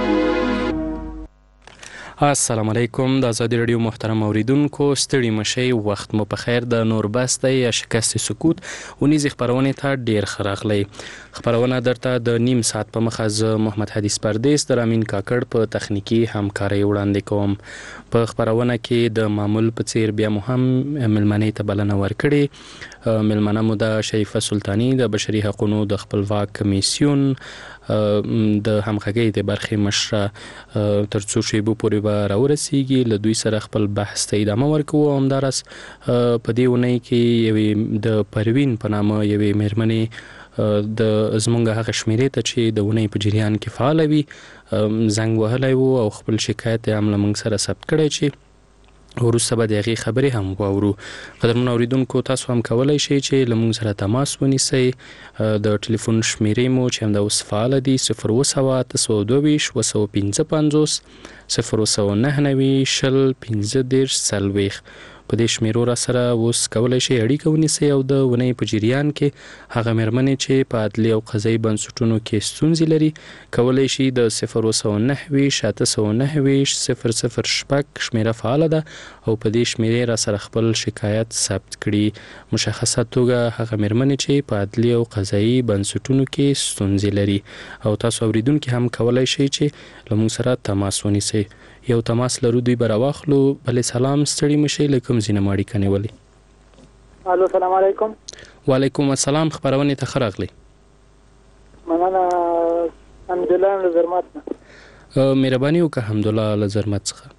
السلام علیکم. د آزادي رادیو محترم اوریدونکو، ستړي مشئ، وخت مو په خیر. د نور بس دی یا شکست سکوت ونیز خبرونه ته ډیر خراغلی. خبرونه درته د نیم ساعت په مخ از محمد حدیث پردیس در امین کاکړ په تخنیکی همکاري وړاندې کوم. په خبرونه کې د معمول په څیر بیا مو هم ملمنې ته بلنه ورکړي. ملمنه مو د شریفه سلطانی د بشري حقوقو د خپلواک کمیسیون د همغږۍ د برخې مشره تر څو شیبو پورې به راورسیږي. له دوی سره خپل بحث ته ادامه ورکوو. همداراز په دې اونۍ کې یوې د پروین په نامه یوې مېرمنې د زمونږ هغه شمیرې ته چې د اونۍ په جریان کې فعال وي زنګ وهلی و او خپل شکایت یې هم له موږ سره ثبت کړی چې وروسته به د هغې خبرې هم واورو. قدرمنو اوریدونکو، تاسو هم کولی شئ چې له موږ سره تماس ونیسئ. د ټلیفون شمیرې مو چې همدا اوس فعاله دي صفر اووه سوه اته سوه دوه ویشت اووه سوه پنځه پنځوس، صفر اووه سوه نهه نوي شل پنځه دېرش څلوېښت. په دې شمیرو را سره اوس کولی شئ اړیکه ونیسئ او د اونۍ په جریان کې هغه مېرمنې چې په عدلي او قضایي بنسټونو کې ستونزې لري کولی شي د صفر اووه سوه نهه ویشت اته سوه نهه ویشت صفر صفر شپږ شمیره فعاله ده او په دې شمیرې را سره خپل شکایت ثبت کړي. مشخصه توګه هغه مېرمنې چې په عدلي او قضایي بنسټونو کې ستونزې لري. او تاسو اوریدونکي هم کولی شئ چې له موږ سره تماس ونیسئ. یو تماس لرو، دوی به راواخلو. بلې سلام، ستړي مشئ، له کوم ځای نه مو اړیکه نیولې؟ الو، سلام علیکم. وعلیکم السلام. خبرونې ته ښه راغلی. مننه. حمدالله له زرمت نه. مهرباني وکړه حمدالله له زرمت څخه.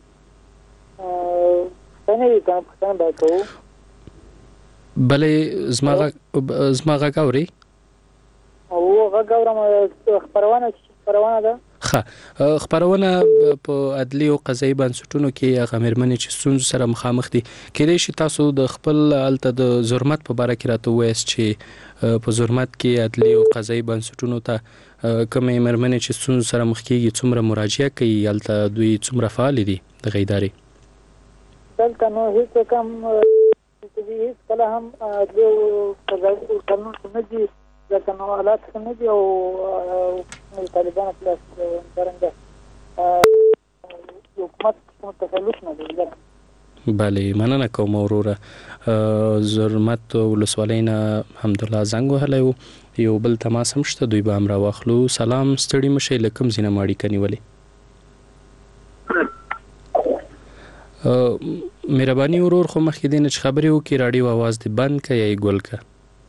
څنګه یې کوم پوښتنه به کوو؟ بلې زما غږ اورئ؟ او غږ اورم. خبرونه چې خبرونه ده ښه خبرونه په عدلي او قضایي بنسټونو کې هغه مېرمنې چې ستونزو سره مخامخ دي کېدای شي تاسو د خپل هلته د ظلمت په باره کې راته ووایاست چې په ظلمت کې عدلي او قضایي بنسټونو ته کومې مېرمنې چې ستونزو سره مخ کېږي څومره مراجعه کوي هلته دوی څومره فعالې دي دغه ادارې دلته نو هېڅ کم هېڅ کله هم عدلي او قضایي قانون نه دي ځکه نو حالات ښه نه دي او طالبانو پلاس څرنګه حکومت تسلط نه دی. بله مننه کوم وروره. زرمت ولسوالۍ نه حمدالله زنګ وهلی و. یو بل تماس هم شته دوی به هم راواخلو. سلام ستړي مشئ له کوم ځای نه مو اړیکه نیولې؟ مهرباني ورور خو مخکې دی نه چې خبرې وکړي راډیو اواز دې بند که یا یې ګل که؟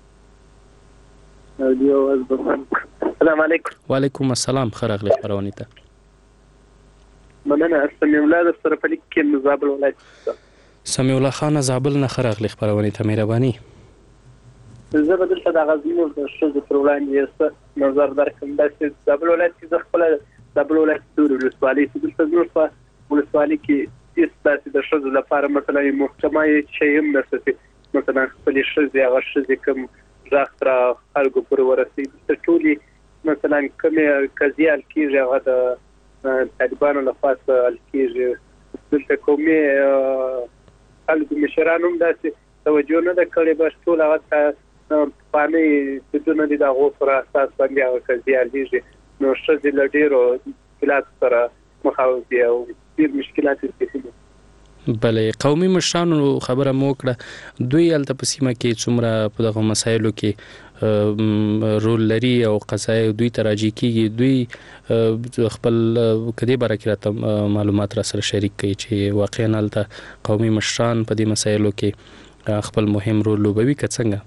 راډیو اواز به بند که. السلام علیکم. وعلیکم السلام. ښه راغلی خپرونې ته. مننه. سمیع الله در سره په لیک کې یم زابل ولایت څخه. سمیع الله خان زابل نه ښه راغلی خپرونې ته. مهرباني. زه به دلته د غزني د ښځو پر وړاندې یو څه نظر درکړم. داسې زابل ولایت کې زه خپله زابل ولایت تورې ولسوالۍ چې دلته زموږ په ولسوالۍ کې هېڅ داسې د ښځو لپاره مثلا یو محکمه شی هم نشته چې مثلا خپلې ښځې هغه ښځې کوم غږ تر خلکو پورې ورسوي. دلته ټولې مثلا کومې قضیې حل کېږي هغه د طالبانو لخوا څخه حل کېږي. دلته قومي خلکو مشرانو هم داسې توجه نه ده کړې. بس ټول هغه ته پخواني دودونه دي د هغو پر اساس باندې هغه قضیې حلېږي. نو ښځې له ډېرو مشکلاتو سره مخامخ دي او ډېر مشکلات یې دي. بله قومي مشرانو خبره مو وکړه. دوی هلته په سیمه کې څومره په دغه مسایلو کې رول لري او قضایي دوی ته راجع کېږي؟ دوی خپل که دې باره کې راته معلومات را سره شریک کړي چې واقعا هلته قومي مشران په دې مسایلو کې خپل مهم رول لوبوي که څنګه؟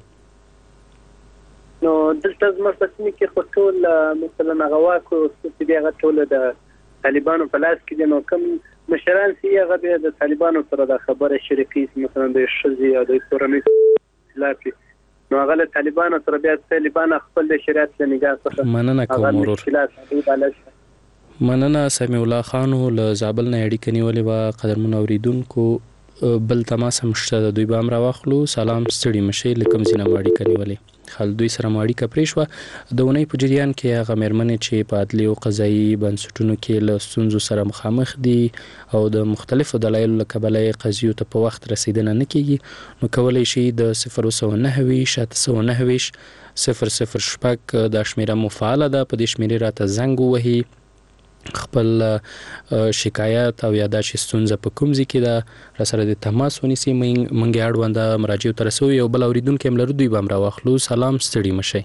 نو دلته زموږ په سیمه کې خو ټول مثلا هغه واک چې دی هغه ټول د طالبانو په لاس کې دي. نو کوم مشران چې هغه بیا د طالبانو سره د خبره شریکي مثلا د ښځې او د کورنۍ خلاف نو هغه له طالبانو سره بیا طالبان خپل د شریعت له نگاه څخه مننه کوم ورور. مننه. سمیع الله خان له زابل نه اړیکه نیولې وه. قدرمنو اورېدونکو بل تماس هم شته د دوی به هم راواخلو. سلام ستړي مشئ له کوم ځای نه مو اړیکه نیولې؟ خل دوی سره مو اړیکه پرېښوه. د اونۍ په جریان کې هغه مېرمنې چې په عدلي او قضایي بنسټونو کې له ستونزو سره مخامخ دي او د مختلفو دلایلو له کبله یې قضیو ته په وخت رسیدنه نه کېږي، نو کولی شي د صفر سوه نهه ویشت اته سوه نهه ویشت صفر صفر شپږ دا شمېره مو فعاله ده. په دې شمېرې راته زنګ ووهي، خپل شکایت او یا دا چې ستونزه په کوم ځای کې ده را سره د تماس ونیسي. موږ یې اړونده مراجعو ته رسوو. یو بل اورېدونکی هم لرو، دوی به هم راواخلو. سلام ستړي مشئ.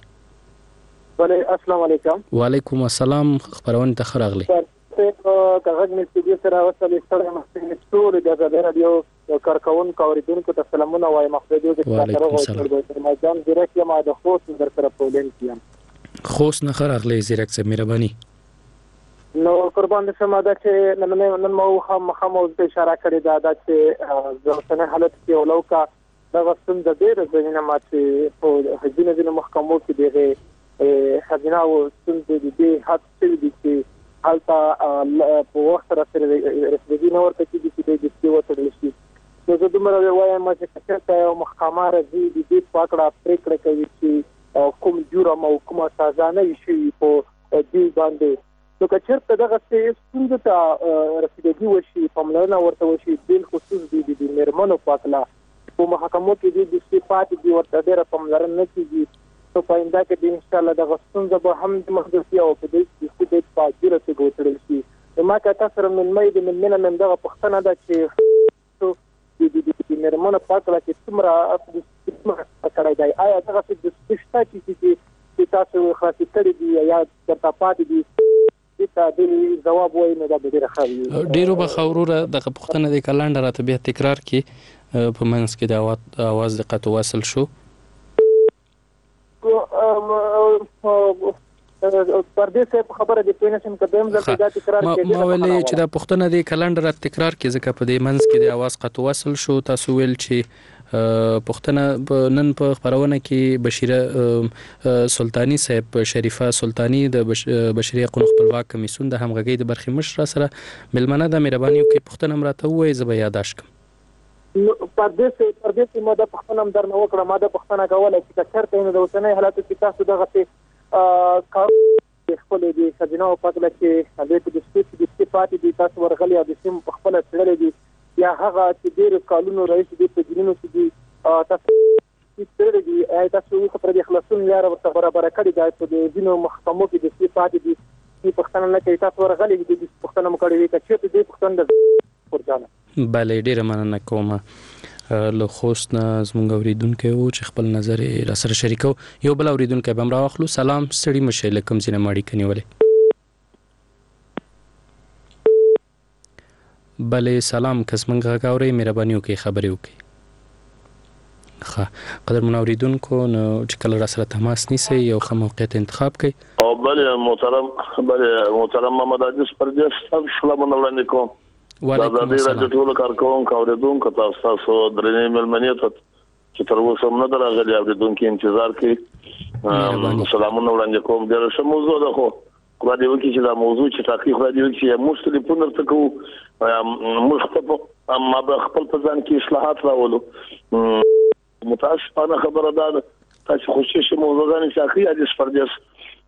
بله السلام علیکم. وعلیکم السلام. خپرونې ته ښه راغلی. که غږ مې استودیو سره وصلې ستړی مخکې ټولو د ازادۍ راډیو کارکوونکو اورېدونکو ته سلامونه وایم. وعلیکم السلام. جان زیرک یم د خوست در سره پولین کې یم. خوست نه ښه راغلی زیرک صاحب، مهرباني. نو قربان دې شم دا چې نن نن مو خامخا موضوع اشاره کړې ده دا چې د اوسني حالت کې ولوکا دغه ستونزه ډېره ځینې ما چې په ځینې ځینې محکمو کې دغه خزینه او ستونزې د دې حد شوي دي چې هلته په وخت سره رسېدګي نه ورته کېږي چې دی دستي وتړل شي. نو زه دومره وایم چې که چېرته یو محکمه راځي د دې په هکله پرېکړه کوي چې کوم جرم او کومه سزا نه وي شوي په دې باندې، نو که چېرته دغه ستونزې ته رسېدګي وشي، پاملرنه ورته وشي، بالخصوص د دې مېرمنو په هکله په محکمو کې دې دستي پاتې دي، ورته ډېره پاملرنه نه کېږي، نو په آینده کې د انشاءالله دغه ستونزه به هم محدود شي او په دې کې دې په جوړه توګه وتړل شي. نو ما که تاسو سره مېلمه د مېلمې نه مې دغه پوښتنه ده چې د مېرمنو په هکله کې څومره کړی دی، آیا دغه دستي شته چې تاسو خلاصې کړي دي یا درته پاتې دي؟ جواب وای نو دا به ډیره ښه وي. ډیرو به ښه وروره دغه پوښتنه د کلنډ راته بیا تکرار کړي. په منځ کې د اواز د قطع وصل شو. پر دې څه خبره دې پوه نه شم که دویم ځل دا تکرار کړي. ما ویلې چې دا پوښتنه د کلنډ راته تکرار کړي ځکه په دې منځ کې د اواز قطع وصل شو. تاسو ویل چې پښتنه نن په خبرونه کې بشیره سلطانی صاحب شریفه سلطانی د بشري حقوقو خپلواک کمیسیون د همغږي د برخې مشر سره ملمنه د مهرباني وکړي پښتنه مراته وایي زه به یاداشت کوم پردیس پردیس ما د پښتنم درنه وکړه ما د پښتنه کوله چې چرته نه د اوسنۍ حالات کې تاسو دغه څه کار خپل دي خزینه او پاتله کې د دې سپیس د سپیس پاتې دي تاسو ورغلي او د سیم خپل تړلې دي یا هغه چې ډېر کالونو رئیس دي په جنونو کې دي تاسو تړلې دي تاسو خو پر دې خلاصون لار ورته برابر کړی دا په دې دینو محکمو کې د سپیس پاتې دي چې پښتنه نه کوي تاسو ورغلي دي د پښتنه مکړې وي چې دې پښتنه د ورځانه بله ډیره مننه کوم له خوست نه زموږ اوریدونکو او چې خپل نظر را سره شریکو یو بل اوریدونکو به امرا واخلو سلام ستړي مشه لکم زینه ماړی کنيولې بله سلام کسمنګه غاوري مهرباني وکي خبري وکي ښه قدر من اوریدونکو نو چې کله را سره تماس نیسي یو ښه موقعیت انتخاب کړئ او بله محترم بله محترم محمد عزیز پردیس السلام علیکم وعلیکم السلام د ټول کارکونکو اوریدونکو تاسو تاسو درنې ملمنیت چې تر اوسه هم نه درغلي اوریدونکو انتظار کوي سلامونه وړاندې کوم ډېر ښه موضوع ده خو خو دا یو چې دا موضوع چې تحقیق را دی چې موږ ټلیفون درته کوو موږ خپل ما به خپل په ځان کې اصلاحات راولو متاسفانه خبره ده تاسو خوشی موضوعونه چې اخی حدیث پردیس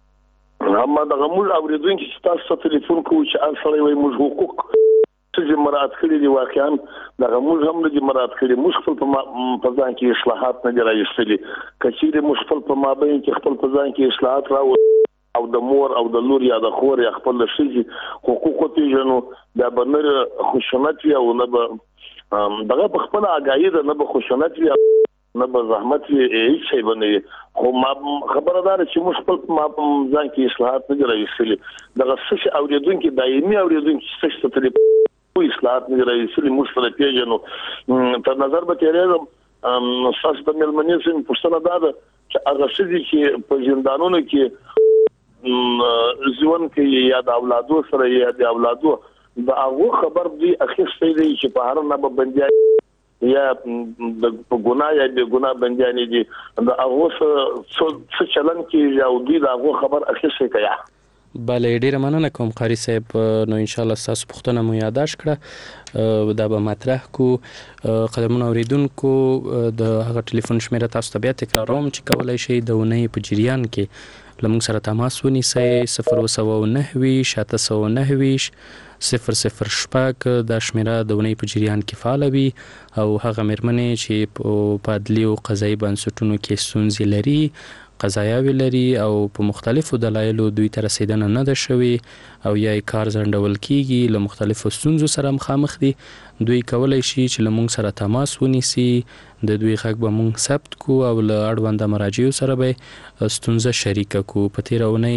هم دا موږ اوریدونکو چې تاسو ټلیفون کوو چې اصلي وي موږ حقوق چې مراد کړی دی واقعا دا موږ هم د مراد کړی موږ خپل په ځان کې اصلاحات نه راځي کچې موږ خپل په مابین کې خپل په ځان کې اصلاحات راو او د مور او د لور یا د خور یا خپل شي حقوق پیژنو دا بنر خوشنط یا او نه دغه په خپل اگاهی ده نه به خوشنط یا نه به زحمت هیڅ شي باندې خو ما خبردار چې موږ خپل ما ځان کې اصلاحات نه راځي دغه څه اوریدونکو دایمي اوریدونکو څه څه اصلاحات نه راځي موږ سره پیژنو تر نظر به تیرېږم تاسو د ملمنې سم پښتنه ده چې هغه شې چې په زندانونو کې ځوان کې یا د اولادو سره یا د اولادو د هغه خبر دی اخیستې دی چې په هر نه باندې یا د ګناه یا د ګناه باندې دي د هغه څه چلن کې یا دوی د هغه خبر اخیستې کیا بله ډیره مننه کوم قاری صاحب نو ان شاء الله تاسو پښتنه مو یاداش کړه دا به مطرح کو قدمونه اوریدونکو د هغه ټلیفون شمیره تاسو ته بیا تکراروم چې کولای شي د ونې په جریان کې لمون سره تماس ونیسئ صفر سو نهه شاته سو نهه صفر صفر شپږ د شمیره د ونې په جریان کې فعال وي او هغه مېرمنې چې په عدلي او قضایي بنسټونو کې ستونزې لري قضایاوي لري او په مختلفو دلایلو دوی ته رسیدنه نه ده شوې او یا کار ځنډول کیږي له مختلفو ستونزو سره مخامخ دي دوی کولای شي چې له موږ سره تماس ونیسي د دوی غږ به موږ ثبت کو او له اړونده مراجعو سره به ستونزه شریکه کو په تیرونه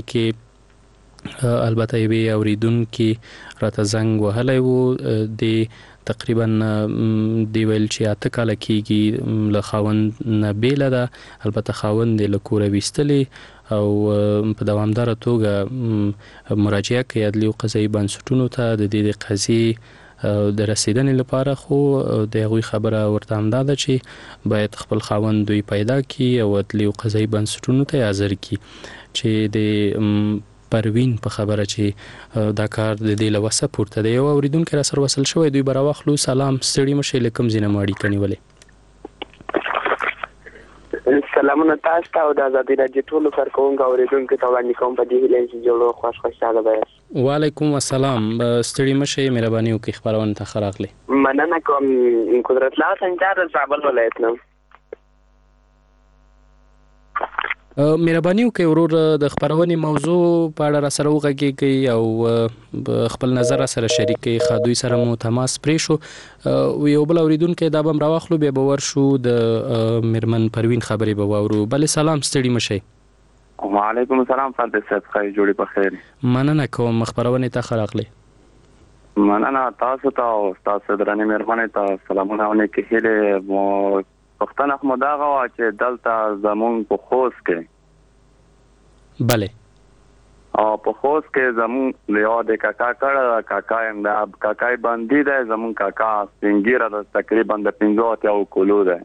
کې البته یوه اوریدونکو راته زنګ وهلی وو د تقریبا دی ویل چې اته کال کېږي له خاوند نه بیل ده البته خاوند له کور ویستلې او په دوامدار توګه مراجعه کوي عدلي او قضایي بنسټونو ته د دې قضیې د رسیدنې لپاره خو د هغوی خبره ورته همدا ده چې باید خپل خاوند دوی پیدا کړي او عدلي او قضایي بنسټونو ته حاضر کړي چې د پروین په خبره چې دا کار د دې لوسه پورته دی او اوریدونکو را سره وصل شوی دوی براوخلو سلام ستړي مشه لکم زینه ماړی کنيولې سلامونه تاسو ته او د آزادۍ راډیو ټول کارکونکو اوریدونکو ته وړاندې کوم په دې هیله چې جوړو خوش خوشاله وي وعلیکم السلام ستړي مشه مهرباني وکړئ خبرونه ته خراغلی مننه کوم قدرت الله سنجار زابل ولایت نو مهرباني وکړئ ورور د خبرونې موضوع په اړه را سره وغږیږئ او خپل نظر سره شریک کړئ خادوی سره مو تماس پرې شو یو بل اوریدونکو دا به راوخلو بیا به ورشو د میرمن پروین خبرې به واورو بل سلام ستړي مشه وعلیکم السلام فضل صاحب خیر جوړی په خیر مننه کوم خبرونه ته خراغلی مننه تاسو ته او تاسو درنه مهرباني ته سلامونه ونه کېله مو پښتنه خو دا غوا چې دلته زمون په خوست کې bale او په خوست کې زمون له د کاکا کړه کاکا هم دا کاکای باندې ده زمون کاکا سنگیره د تقریبا د پنځه او کولو ده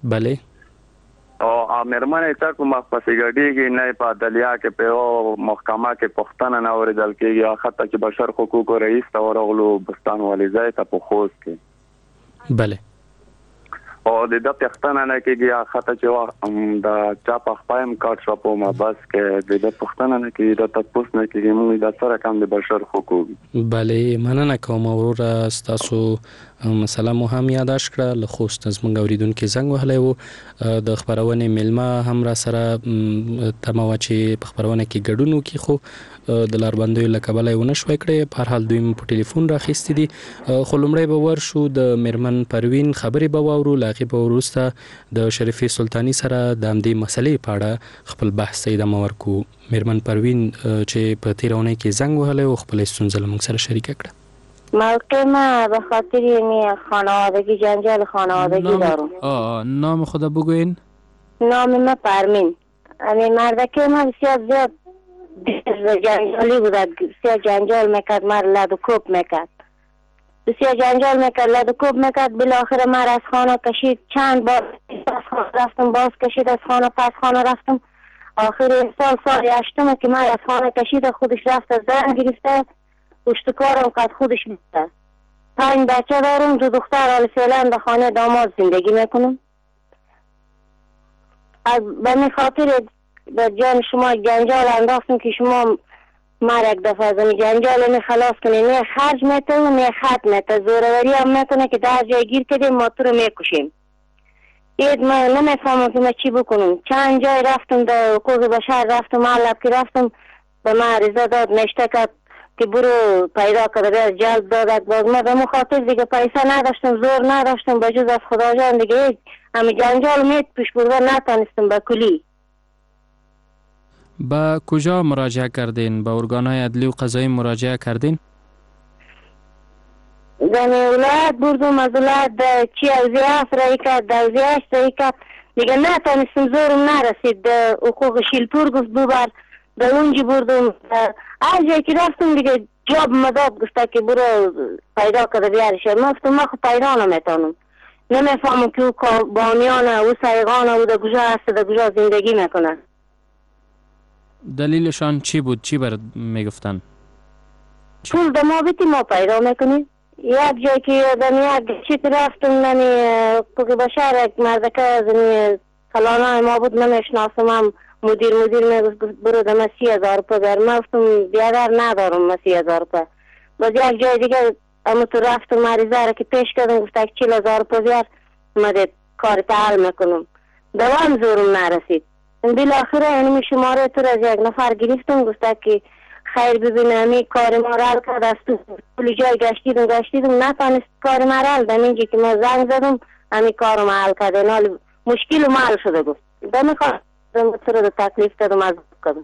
بله او مرمنه تک مخفصیګړيږي نه په عدلیه کې په او محکمه کې پښتنه نه اوریدل کېږي حتی چې بشر حقوقو رئیس ته ورغلو بستان والي ځای ته په خوست کې بله او د د پښتنه نه کېږي حتی چې د چا په خپایم کارت شاپو ما بس کې د پښتنه نه کېږي د تاسو نه کېږي موږ د سره کم د بشر حقوق بله مننه کوم ورور تاسو مسله مو هم یاداش کړه له خوست زمونږ اوریدونکو زنګ وهلی وو د خبرونه ملما هم را سره تمه و چې په خبرونه کې ګډون وکړي خو د لاربندوی له کبله یې ونه شوی کړی په هر حال دوی په ټلیفون راخیستي دي خو لومړی به ورشو د میرمن پروین خبرې به واورو له هغې به وروسته د شریفې سلطاني سره د همدې مسلې په اړه خپل بحث ته ادامه ورکو. میرمن پروین چې په تېره اونۍ کې زنګ وهلی و خپله ستونزه له موږ سره شریکه کړه. موقع ما به خاطر یعنی خانوادگی جنجال خانوادگی نام... دارم. آه نام خدا بگوین؟ نام ما پرمین. یعنی مردکه ما بسیار زیاد جنجالی بود، بسیار جنجال میکرد، ما لد و کوب میکرد، بسیار جنجال میکرد، لد و کوب میکرد. بالاخره ما از خانه کشید، چند بار از خانه رفتم، باز کشید از خانه، پس خانه رفتم. آخر سال سال هشتم که ما از خانه کشید خودش رفت از زن گرفته، پشتکارم که خودش بیسته. پنج بچه دارم، دو دختر، حال فعلا در خانه داماد زندگی میکنم. به می خاطر به جان شما جنجال انداختم که شما مرا یک دفعه از این جنجال می خلاص کنی. نه خرج میتونه نه خط میتونه، زوروری هم میتونه که در جای گیر کردیم ما تو رو میکشیم. اید من نمیفهمم که من چی بکنم. چند جای رفتم در حقوق بشر، رفتم معلب که رفتم به من رضا داد، نشته کرد که برو پیدا کرده از جلب دادک. باز من به مخاطر دیگه پیسه نداشتم، زور نداشتم، بجز از خدا جان دیگه همه جنجال میت پیش برده نتانستم به کلی. با کجا مراجعه کردین؟ با ارگانهای عدلی و قضایی مراجعه کردین؟ در ولایت بردم، از ولایت چی اوزیاف رایی کرد، اوزیاش رایی کرد، دیگه نتانستم، زورم نرسید. حقوق شیلپور گفت ببر، در اونجی بردم، هر جایی که رفتم دیگه جاب مداد گفته که برو پیدا کرده بیارش. من گفتم من خود پیدا نمیتونم، نمیفهمم که او بامیانه، او سایقانه، او در کجا هست، در کجا زندگی میکنه. دلیلشان چی بود؟ چی برد میگفتن؟ پول در ما بیتی ما پیدا میکنیم. یک جایی که در یک چیت رفتم، نمی حقوق بشر یک مردکه از کلانه ما بود، نمیشناسم. هم مدیر مدیر میگفت برو در ما سی هزار روپه بیار. من گفتم بیادر ندارم من سی هزار روپه. باز یک جای دیگه اما تو رفتم مریضه را که پیش کردم، گفته که چل هزار روپه بیار، من دید کار حل میکنم. دوام زورم نرسید. بالاخره اینمی شماره تو را از یک نفر گرفتم، گفته که خیر ببین همی کار ما را حل کرد. از تو کلی جای گشتیدم گشتیدم نتانست کار ما را حل. دم اینجا که من زنگ زدم همی کار ما حل کرد. اینال مشکل ما حل شده گفت. دمی کار تو را تکلیف دادم از کردم.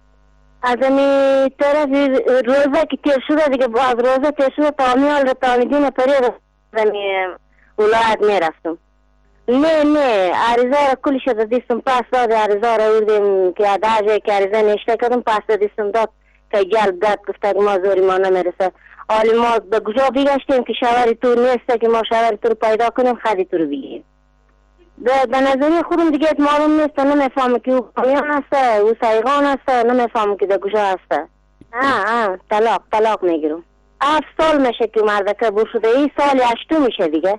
از همی طرف روزه که تیر شده دیگه، باز روزه تیر شده تامیال را تامیدین پرید همی ولایت می رفتم. نه نه عریضه را کلی شده دیستم پس داد. عریضه را اردیم که اداجه که عریضه نشته کردم پس دیستم داد که جلب داد گفته که ما زوری ما نمیرسه. حالی ما به کجا بگشتیم که شوری تو نیسته که ما شوری تو رو پیدا کنیم خدی تو رو بگیریم. به نظری خودم دیگه معلوم نیست، نمیفهمم که او قمیان هسته، او سایقان هسته، نمیفهمم که در کجا هسته. آه آه طلاق طلاق میگیرم. هفت سال میشه که مردکه بو شده، این سال هشتم میشه دیگه.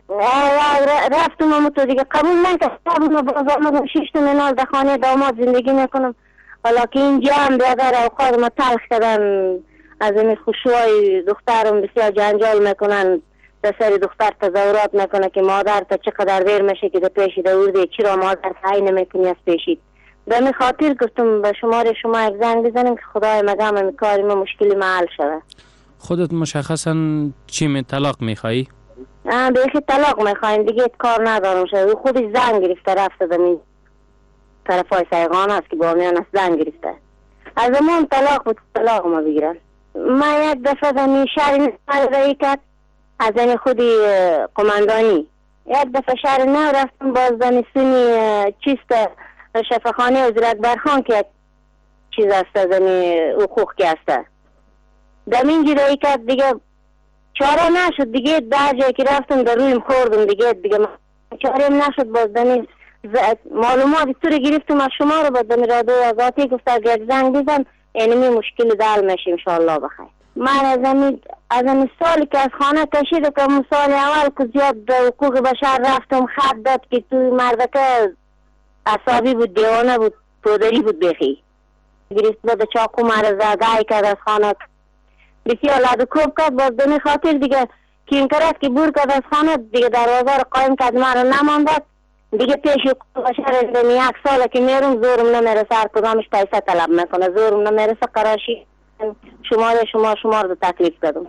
رفتم همون تو دیگه قبول نکردم، باز آمدم شیشتم اینال در خانه داماد زندگی میکنم. حالا که اینجا هم بیادر اوقات ما تلخ کردن، از این خوشوهای دخترم بسیار جنجال میکنن، در سر دختر تظاهرات میکنه که مادر تا چقدر دیر میشه که در پیشی در ورده چرا مادر تعیین نمیکنی از پیشید. به می خاطر گفتم به شماره شما یک زنگ بزنم که خدای مگم همی کاری ما مشکلی ما حل شده. خودت مشخصا چی می طلاق میخوایی؟ آه بیخی طلاق میخوایم دیگه، کار ندارم شده. او خودش زنگ گرفته رفته دمی طرف های سایقان هست که با میان است زنگ گرفته. از امون طلاق بود طلاق ما بگیرن. ما یک دفعه دمی شهر نرایی کرد از این خودی قماندانی. یک دفعه شهر نو رفتم، باز دمی سونی چیست شفاخانه وزارت برخان که یک چیز است از این حقوق که است. دمین جرایی کرد دیگه چاره نشد دیگه. در جایی که رفتم در رویم خوردم دیگه دیگه چاره نشد. باز دمی معلومات طور گرفتم از شما رو به رادیو آزادی گفت اگر زنگ بزن اینمی مشکل دل میشه ان شاء الله بخیر. من از این از این سالی که از خانه کشیدم که سال اول که زیاد به حقوق بشر رفتم خط داد که توی مردکه عصابی بود، دیوانه بود، پودری بود بخی گریست به چاقو مرا زدایی کرد از خانه بسیار لدکوب کرد. باز دمی خاطر دیگه که این کرد که بور کرد از خانه دیگه دروازه رو قایم کرد مرا نماندد دیگه پیش حقوق بشر دمی یک ساله که میرم زورم نمیرسه، هر کدامش پیسه طلب میکنه، زورم نمیرسه قراشی شماره شما شمار د تکلیف کړم.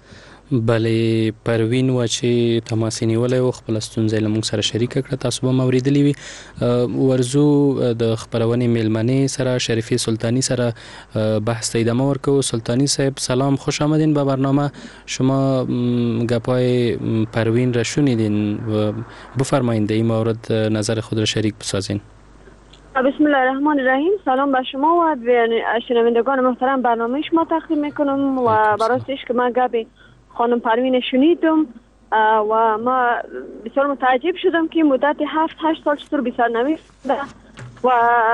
بله پروین و چې تماس نیولای او خپل ستونزې له موږ سره شریک کړه. تاسو به موریدلی وي ورزو د خبرونې میلمنې سره شریفی سلطانی سره بحث ته ادامه ورکو. سلطانی صاحب سلام، خوش آمدین به برنامه. شما گپای پروین را شنیدین و بفرمایید این مورد نظر خود را شریک بسازین. بسم الله الرحمن الرحیم. سلام به شما و شنوندگان محترم برنامه شما تقدیم میکنم و براستش که من گپ خانم پروین شنیدم و ما بسیار متعجب شدم که مدت هفت هشت سال چطور بسیار نوشته و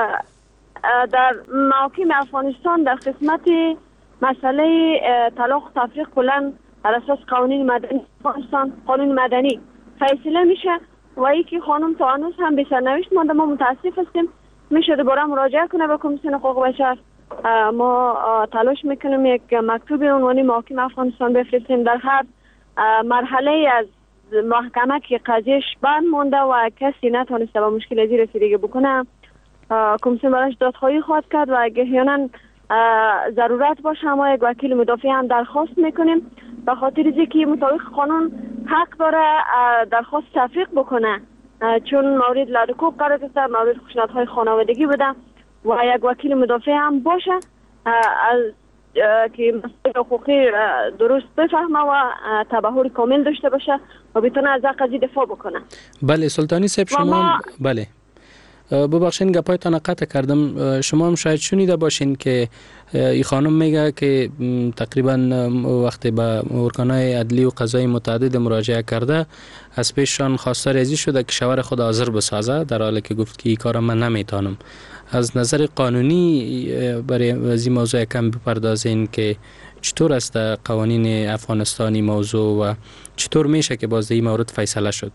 در محاکم افغانستان در قسمت مسئله طلاق و تفریق کلا بر اساس قانون مدنی افغانستان قانون مدنی فیصله میشه و ای که خانم تا هنوز هم بسیار نوشت مانده. ما متاسف هستیم، میشه دوباره مراجعه کنه به کمیسیون حقوق بشر. ما تلاش میکنیم یک مکتوب عنوانی محاکم افغانستان بفرستیم در هر مرحله از محکمه که قضیهش بند مونده و کسی نتونسته به مشکل ازی رسیدگی بکنه کمیسیون براش دادخواهی خواهد کرد و اگه احیانا ضرورت باشه ما یک وکیل مدافع هم درخواست میکنیم به خاطر اینکه مطابق قانون حق داره درخواست تفریق بکنه، چون مورد لدکوب قرار گرفته، مورد خشونت‌های خانوادگی بوده و یک وکیل مدافع هم باشه از که مسائل حقوقی درست بفهمه و تبحر کامل داشته باشه و بتونه از قضیه دفاع بکنه. بله سلطانی صاحب شما ما... بله ببخشید گپایتان قطع کردم. شما هم شاید شنیده باشین که این خانم میگه که تقریبا وقتی به ارکانهای عدلی و قضایی متعدد مراجعه کرده از پیششان خواستار ازی شده که شوهر خود حاضر بسازه، در حالی که گفت که این کار من نمیتونم. از نظر قانونی برای این موضوع کم بپردازین که چطور است قوانین افغانستانی موضوع و چطور میشه که باز این مورد فیصله شد؟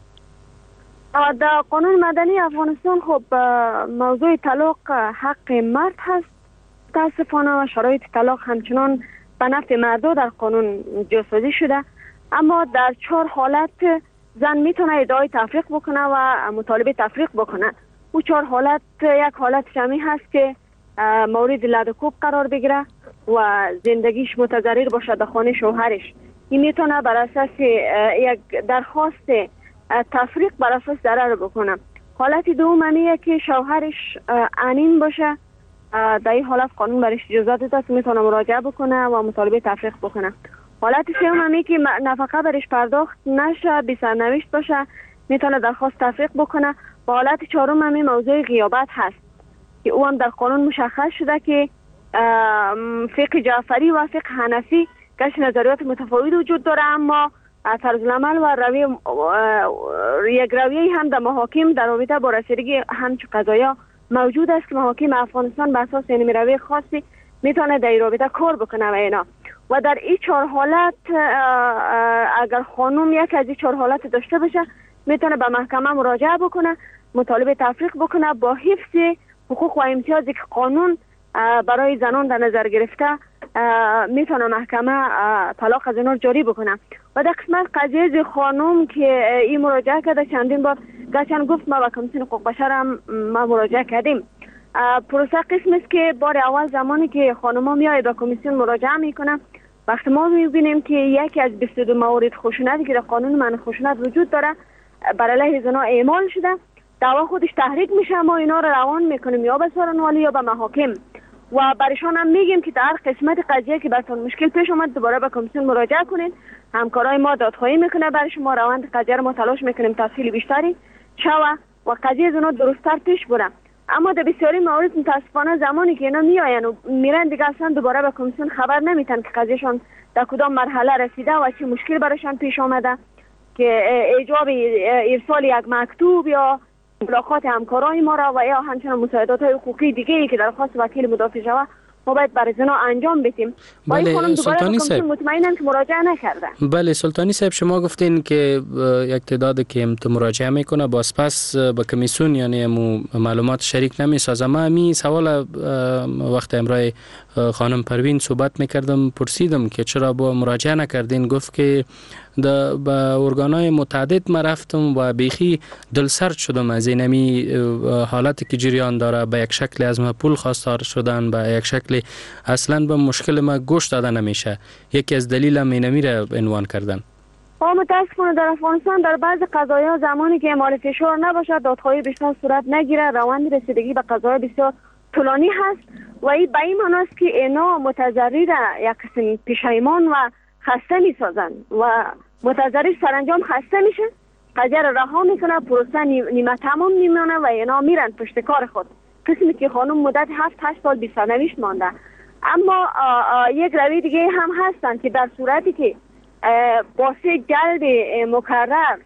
در قانون مدنی افغانستان خب موضوع طلاق حق مرد هست متاسفانه و شرایط طلاق همچنان به نفع مردا در قانون جاسازی شده، اما در چهار حالت زن میتونه ادعای تفریق بکنه و مطالبه تفریق بکنه. او چهار حالت یک حالت شمی هست که مورد لدکوب قرار بگیره و زندگیش متضرر باشه در خانه شوهرش. این میتونه بر اساس یک درخواست تفریق بر اساس ضرر بکنه. حالت دوم همیه که شوهرش عنین باشه، در این حالت قانون برش اجازه داده که میتونه مراجعه بکنه و مطالبه تفریق بکنه. حالت سوم همیه که نفقه برش پرداخت نشه، بی سرنوشت باشه، میتونه درخواست تفریق بکنه. و حالت چهارم همی موضوع غیابت هست که او هم در قانون مشخص شده که فقه جعفری و فقه حنفی کش نظریات متفاوت وجود داره، اما طرز العمل و روی یک رویه هم در محاکم در رابطه با رسیدگی همچون قضایا موجود است که محاکم افغانستان به اساس این رویه خاصی میتونه در این رابطه کار بکنه و اینا. و در این چهار حالت اگر خانم یک از این چهار حالت داشته باشه میتونه به محکمه مراجعه بکنه، مطالبه تفریق بکنه با حفظ حقوق و امتیازی که قانون برای زنان در نظر گرفته میتونه محکمه طلاق از اینا جاری بکنه. و در قسمت قضیه خانم که این مراجعه کرده چندین بار گرچه گفت ما با کمیسیون حقوق بشر هم ما مراجعه کردیم. پروسه قسم است که بار اول زمانی که خانم‌ها میاد به کمیسیون مراجعه میکنن وقتی ما میبینیم که یکی از بیست و دو موارد خشونتی که در قانون منع خشونت وجود داره بر علیه زنها اعمال شده، دعوا خودش تحریک میشه، ما اینا رو روان میکنیم یا به سارنوالی یا به محاکم و برشان هم میگیم که در قسمت قضیه که براتون مشکل پیش اومد دوباره به کمیسیون مراجعه کنین. همکارای ما دادخواهی میکنه برای شما، روند قضیه رو ما تلاش میکنیم تفصیل بیشتری شوه و قضیه زنا درست‌تر پیش بره. اما در بسیاری موارد متاسفانه زمانی که اینا میاین و میرن دیگه اصلا دوباره به کمیسیون خبر نمیتن که قضیهشون در کدام مرحله رسیده و چه مشکل برایشان پیش آمده که ایجاب ارسال یک مکتوب یا ملاقات همکارای ما را و یا همچنین مساعدات های حقوقی دیگری که درخواست وکیل مدافع شود ما باید برای زنا انجام بدیم. بله سلطانی صاحب مطمئنم که مراجعه نکردن. بله سلطانی صاحب شما گفتین که یک تعداد که مراجعه میکنه باز پس با کمیسیون یعنی معلومات شریک نمیسازه. ما می سوال وقت امرای خانم پروین صحبت میکردم پرسیدم که چرا با مراجعه نکردین، گفت که د با ارگانای متعدد ما رفتم و بیخی دلسرد شدم از اینمی حالتی که جریان داره، به یک شکل از ما پول خواستار شدن، به یک شکل اصلا به مشکل ما گوش داده نمیشه. یکی از دلیل هم اینمی را عنوان کردن. با متاسفانه در افغانستان در بعض قضایا زمانی که اعمال فشار نباشد دادخواهی بیشتر صورت نگیره، روند رسیدگی به قضایا بسیار طولانی هست و این به این معنی است که اینا متضرر یک قسم پشیمان و خسته میسازن و متضرر سرانجام خسته میشه، قضیه را رها میکنه، پروسه نیمه تمام میمونه و اینا میرن پشت کار خود. قسمی که خانم مدت هفت هشت سال بی سرنوشت مانده. اما آآ آآ یک روی دیگه هم هستن که در صورتی که با سه جلد مکرر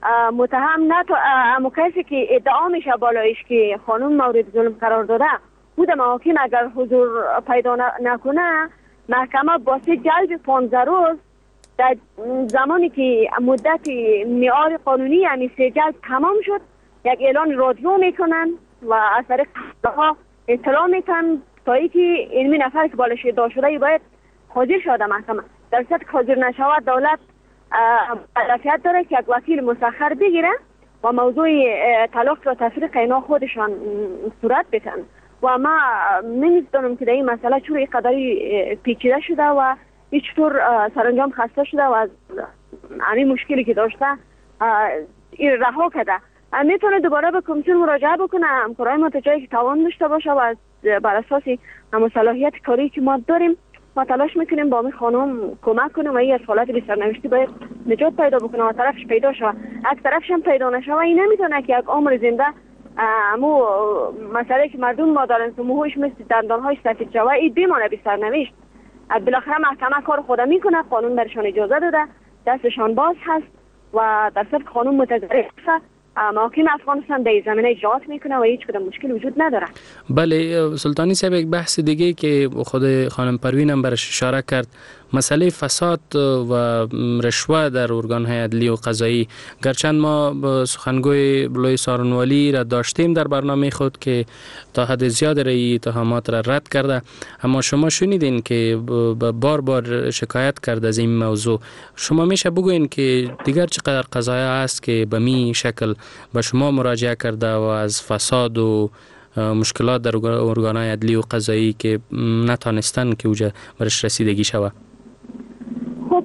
متهم نه اما کسی که ادعا میشه بالایش که خانم مورد ظلم قرار داده بود محاکم اگر حضور پیدا نکنه، محکمه با سه جلد پانزده روز در زمانی که مدت میعاد قانونی همین سه جلد تمام شد یک اعلان رادیو میکنن و از طریق ها اطلاع میتن تا اینکه علمی نفر که بالایش ادعا شده باید حاضر شده محکمه. در صورت که حاضر نشود دولت مکلفیت داره که یک وکیل مسخر بگیره و موضوع طلاق و تفریق اینا خودشان صورت بتن و ما نمیدونم که در این مسئله چون این قدری پیچیده شده و هیچ طور سرانجام خسته شده و از همین مشکلی که داشته این رها کرده. میتونه دوباره به کمیسیون مراجعه بکنه، همکارای ما تا جایی که توان داشته باشه و بر اساس هم صلاحیت کاری که ما داریم ما تلاش میکنیم با می خانم کمک کنیم و این از حالت بی سرنوشتی باید نجات پیدا بکنه و طرفش پیدا شود. از طرفش هم پیدا نشود این نمیتونه که یک عمر زنده امو مسئله که مردم ما دارن که موهوش مثل دندانهای سفید شود این بمانه بی سرنوشت. بالاخره محکمه کار خود میکنه، قانون برشان اجازه داده، دستشان باز هست و در صورت قانون متضرر است محاکم افغانستان در زمینه اجرات میکنه و هیچ کدام مشکل وجود نداره. بله سلطانی صاحب یک بحث دیگه که خود خانم پروین هم برش اشاره کرد، مسئله فساد و رشوه در ارگان‌های عدلی و قضایی. گرچند ما با سخنگوی بلوی سارنوالی را داشتیم در برنامه خود که تا حد زیاد رای اتهامات را رد کرده، اما شما شنیدین که بار بار شکایت کرد از این موضوع. شما میشه بگوین که دیگر چقدر قضایا هست که به می شکل به شما مراجعه کرده و از فساد و مشکلات در ارگان‌های عدلی و قضایی که نتانستن که اوجا برش رسیدگی شود؟ خب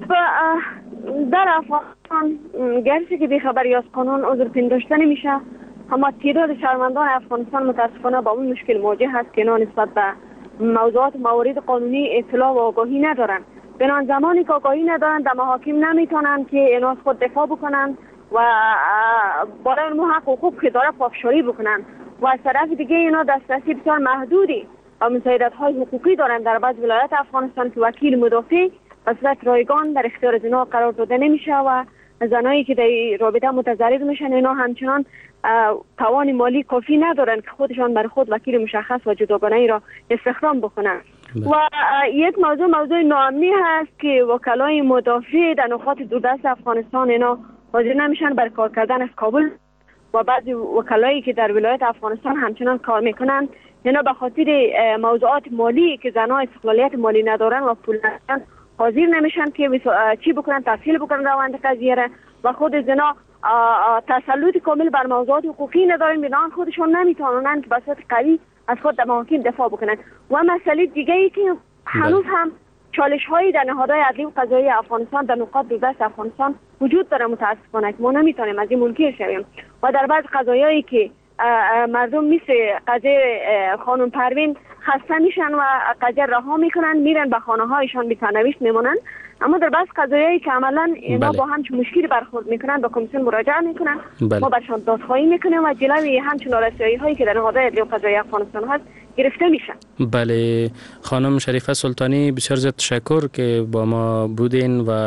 در افغانستان گرچه که بیخبری از قانون عذر پنداشته نمیشه، اما تعداد شهروندان افغانستان متاسفانه با اون مشکل مواجه هست که اینا نسبت به موضوعات موارد قانونی اطلاع و آگاهی ندارن. بنان زمانی که آگاهی ندارن در محاکم نمیتونن که اینا از خود دفاع بکنن و برای اون حق حقوق که داره پافشاری بکنن و از طرف دیگه اینا دسترسی بسیار محدودی و مساعدت های حقوقی دارن در بعض ولایات افغانستان که وکیل مدافع به صورت رایگان در اختیار زنا قرار داده نمیشه و زنایی که در رابطه متضرر میشن اینا همچنان توان مالی کافی ندارن که خودشان برای خود وکیل مشخص و جداگانه ای را استخدام بکنن. و یک موضوع موضوع ناامنی هست که وکلای مدافع در نقاط دوردست افغانستان اینا حاضر نمیشن برای کار کردن از کابل و بعضی وکلایی که در ولایت افغانستان همچنان کار میکنن اینا به خاطر موضوعات مالی که زنها استقلالیت مالی ندارن و پول ندارن حاضر نمیشن که چی بکنن، تفصیل بکنن روند قضیه را و خود زنا تسلط کامل بر موضوعات حقوقی ندارن، بنابراین خودشون نمیتونن که به صورت قوی از خود در محاکم دفاع بکنن. و مسئله دیگه ای که هنوز هم چالش هایی در نهادهای عدلی و قضایی افغانستان در نقاط دوردست افغانستان وجود داره متاسفانه که ما نمیتونیم از این منکر شویم و در بعض قضایایی که مردم مثل قضیه خانم پروین خسته میشن و قضیه رها میکنن میرن به خانه هایشان بی سرنوشت میمونن، اما در بعض قضایایی که عملا اینا با همچون مشکلی برخورد میکنن به کمیسیون مراجعه میکنن بله. ما برشان دادخواهی میکنیم و جلوی همچون نارسایی هایی که در نهادهای عدلی و قضایی افغانستان هست گرفته میشن. بله خانم شریفه سلطانی بسیار زیاد تشکر که با ما بودین و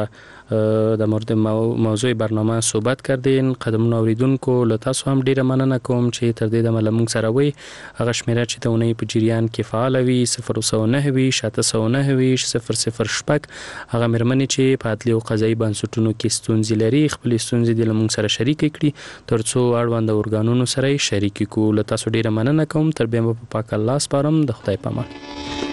در مورد موضوع برنامه صحبت کردین. قدمونو اوریدونکو له تاسو هم ډیره مننه کوم چې تر دې دمه له موږ سره وئ. هغه شمیره چې د اونۍ په جریان کې فعال وي صفر سوه نهه ویشت اته سوه نهه ویشت صفر صفر شپږ. هغه مېرمنې چې په عدلي او قضایي بنسټونو کې ستونزې لري خپلې ستونزې دې له موږ سره شریکې کړي تر څو اړونده ارګانونو سره یې شریکې کړو. له تاسو ډیره مننه کوم. تر بیا به په پاک الله سپارم. د خدای په امان.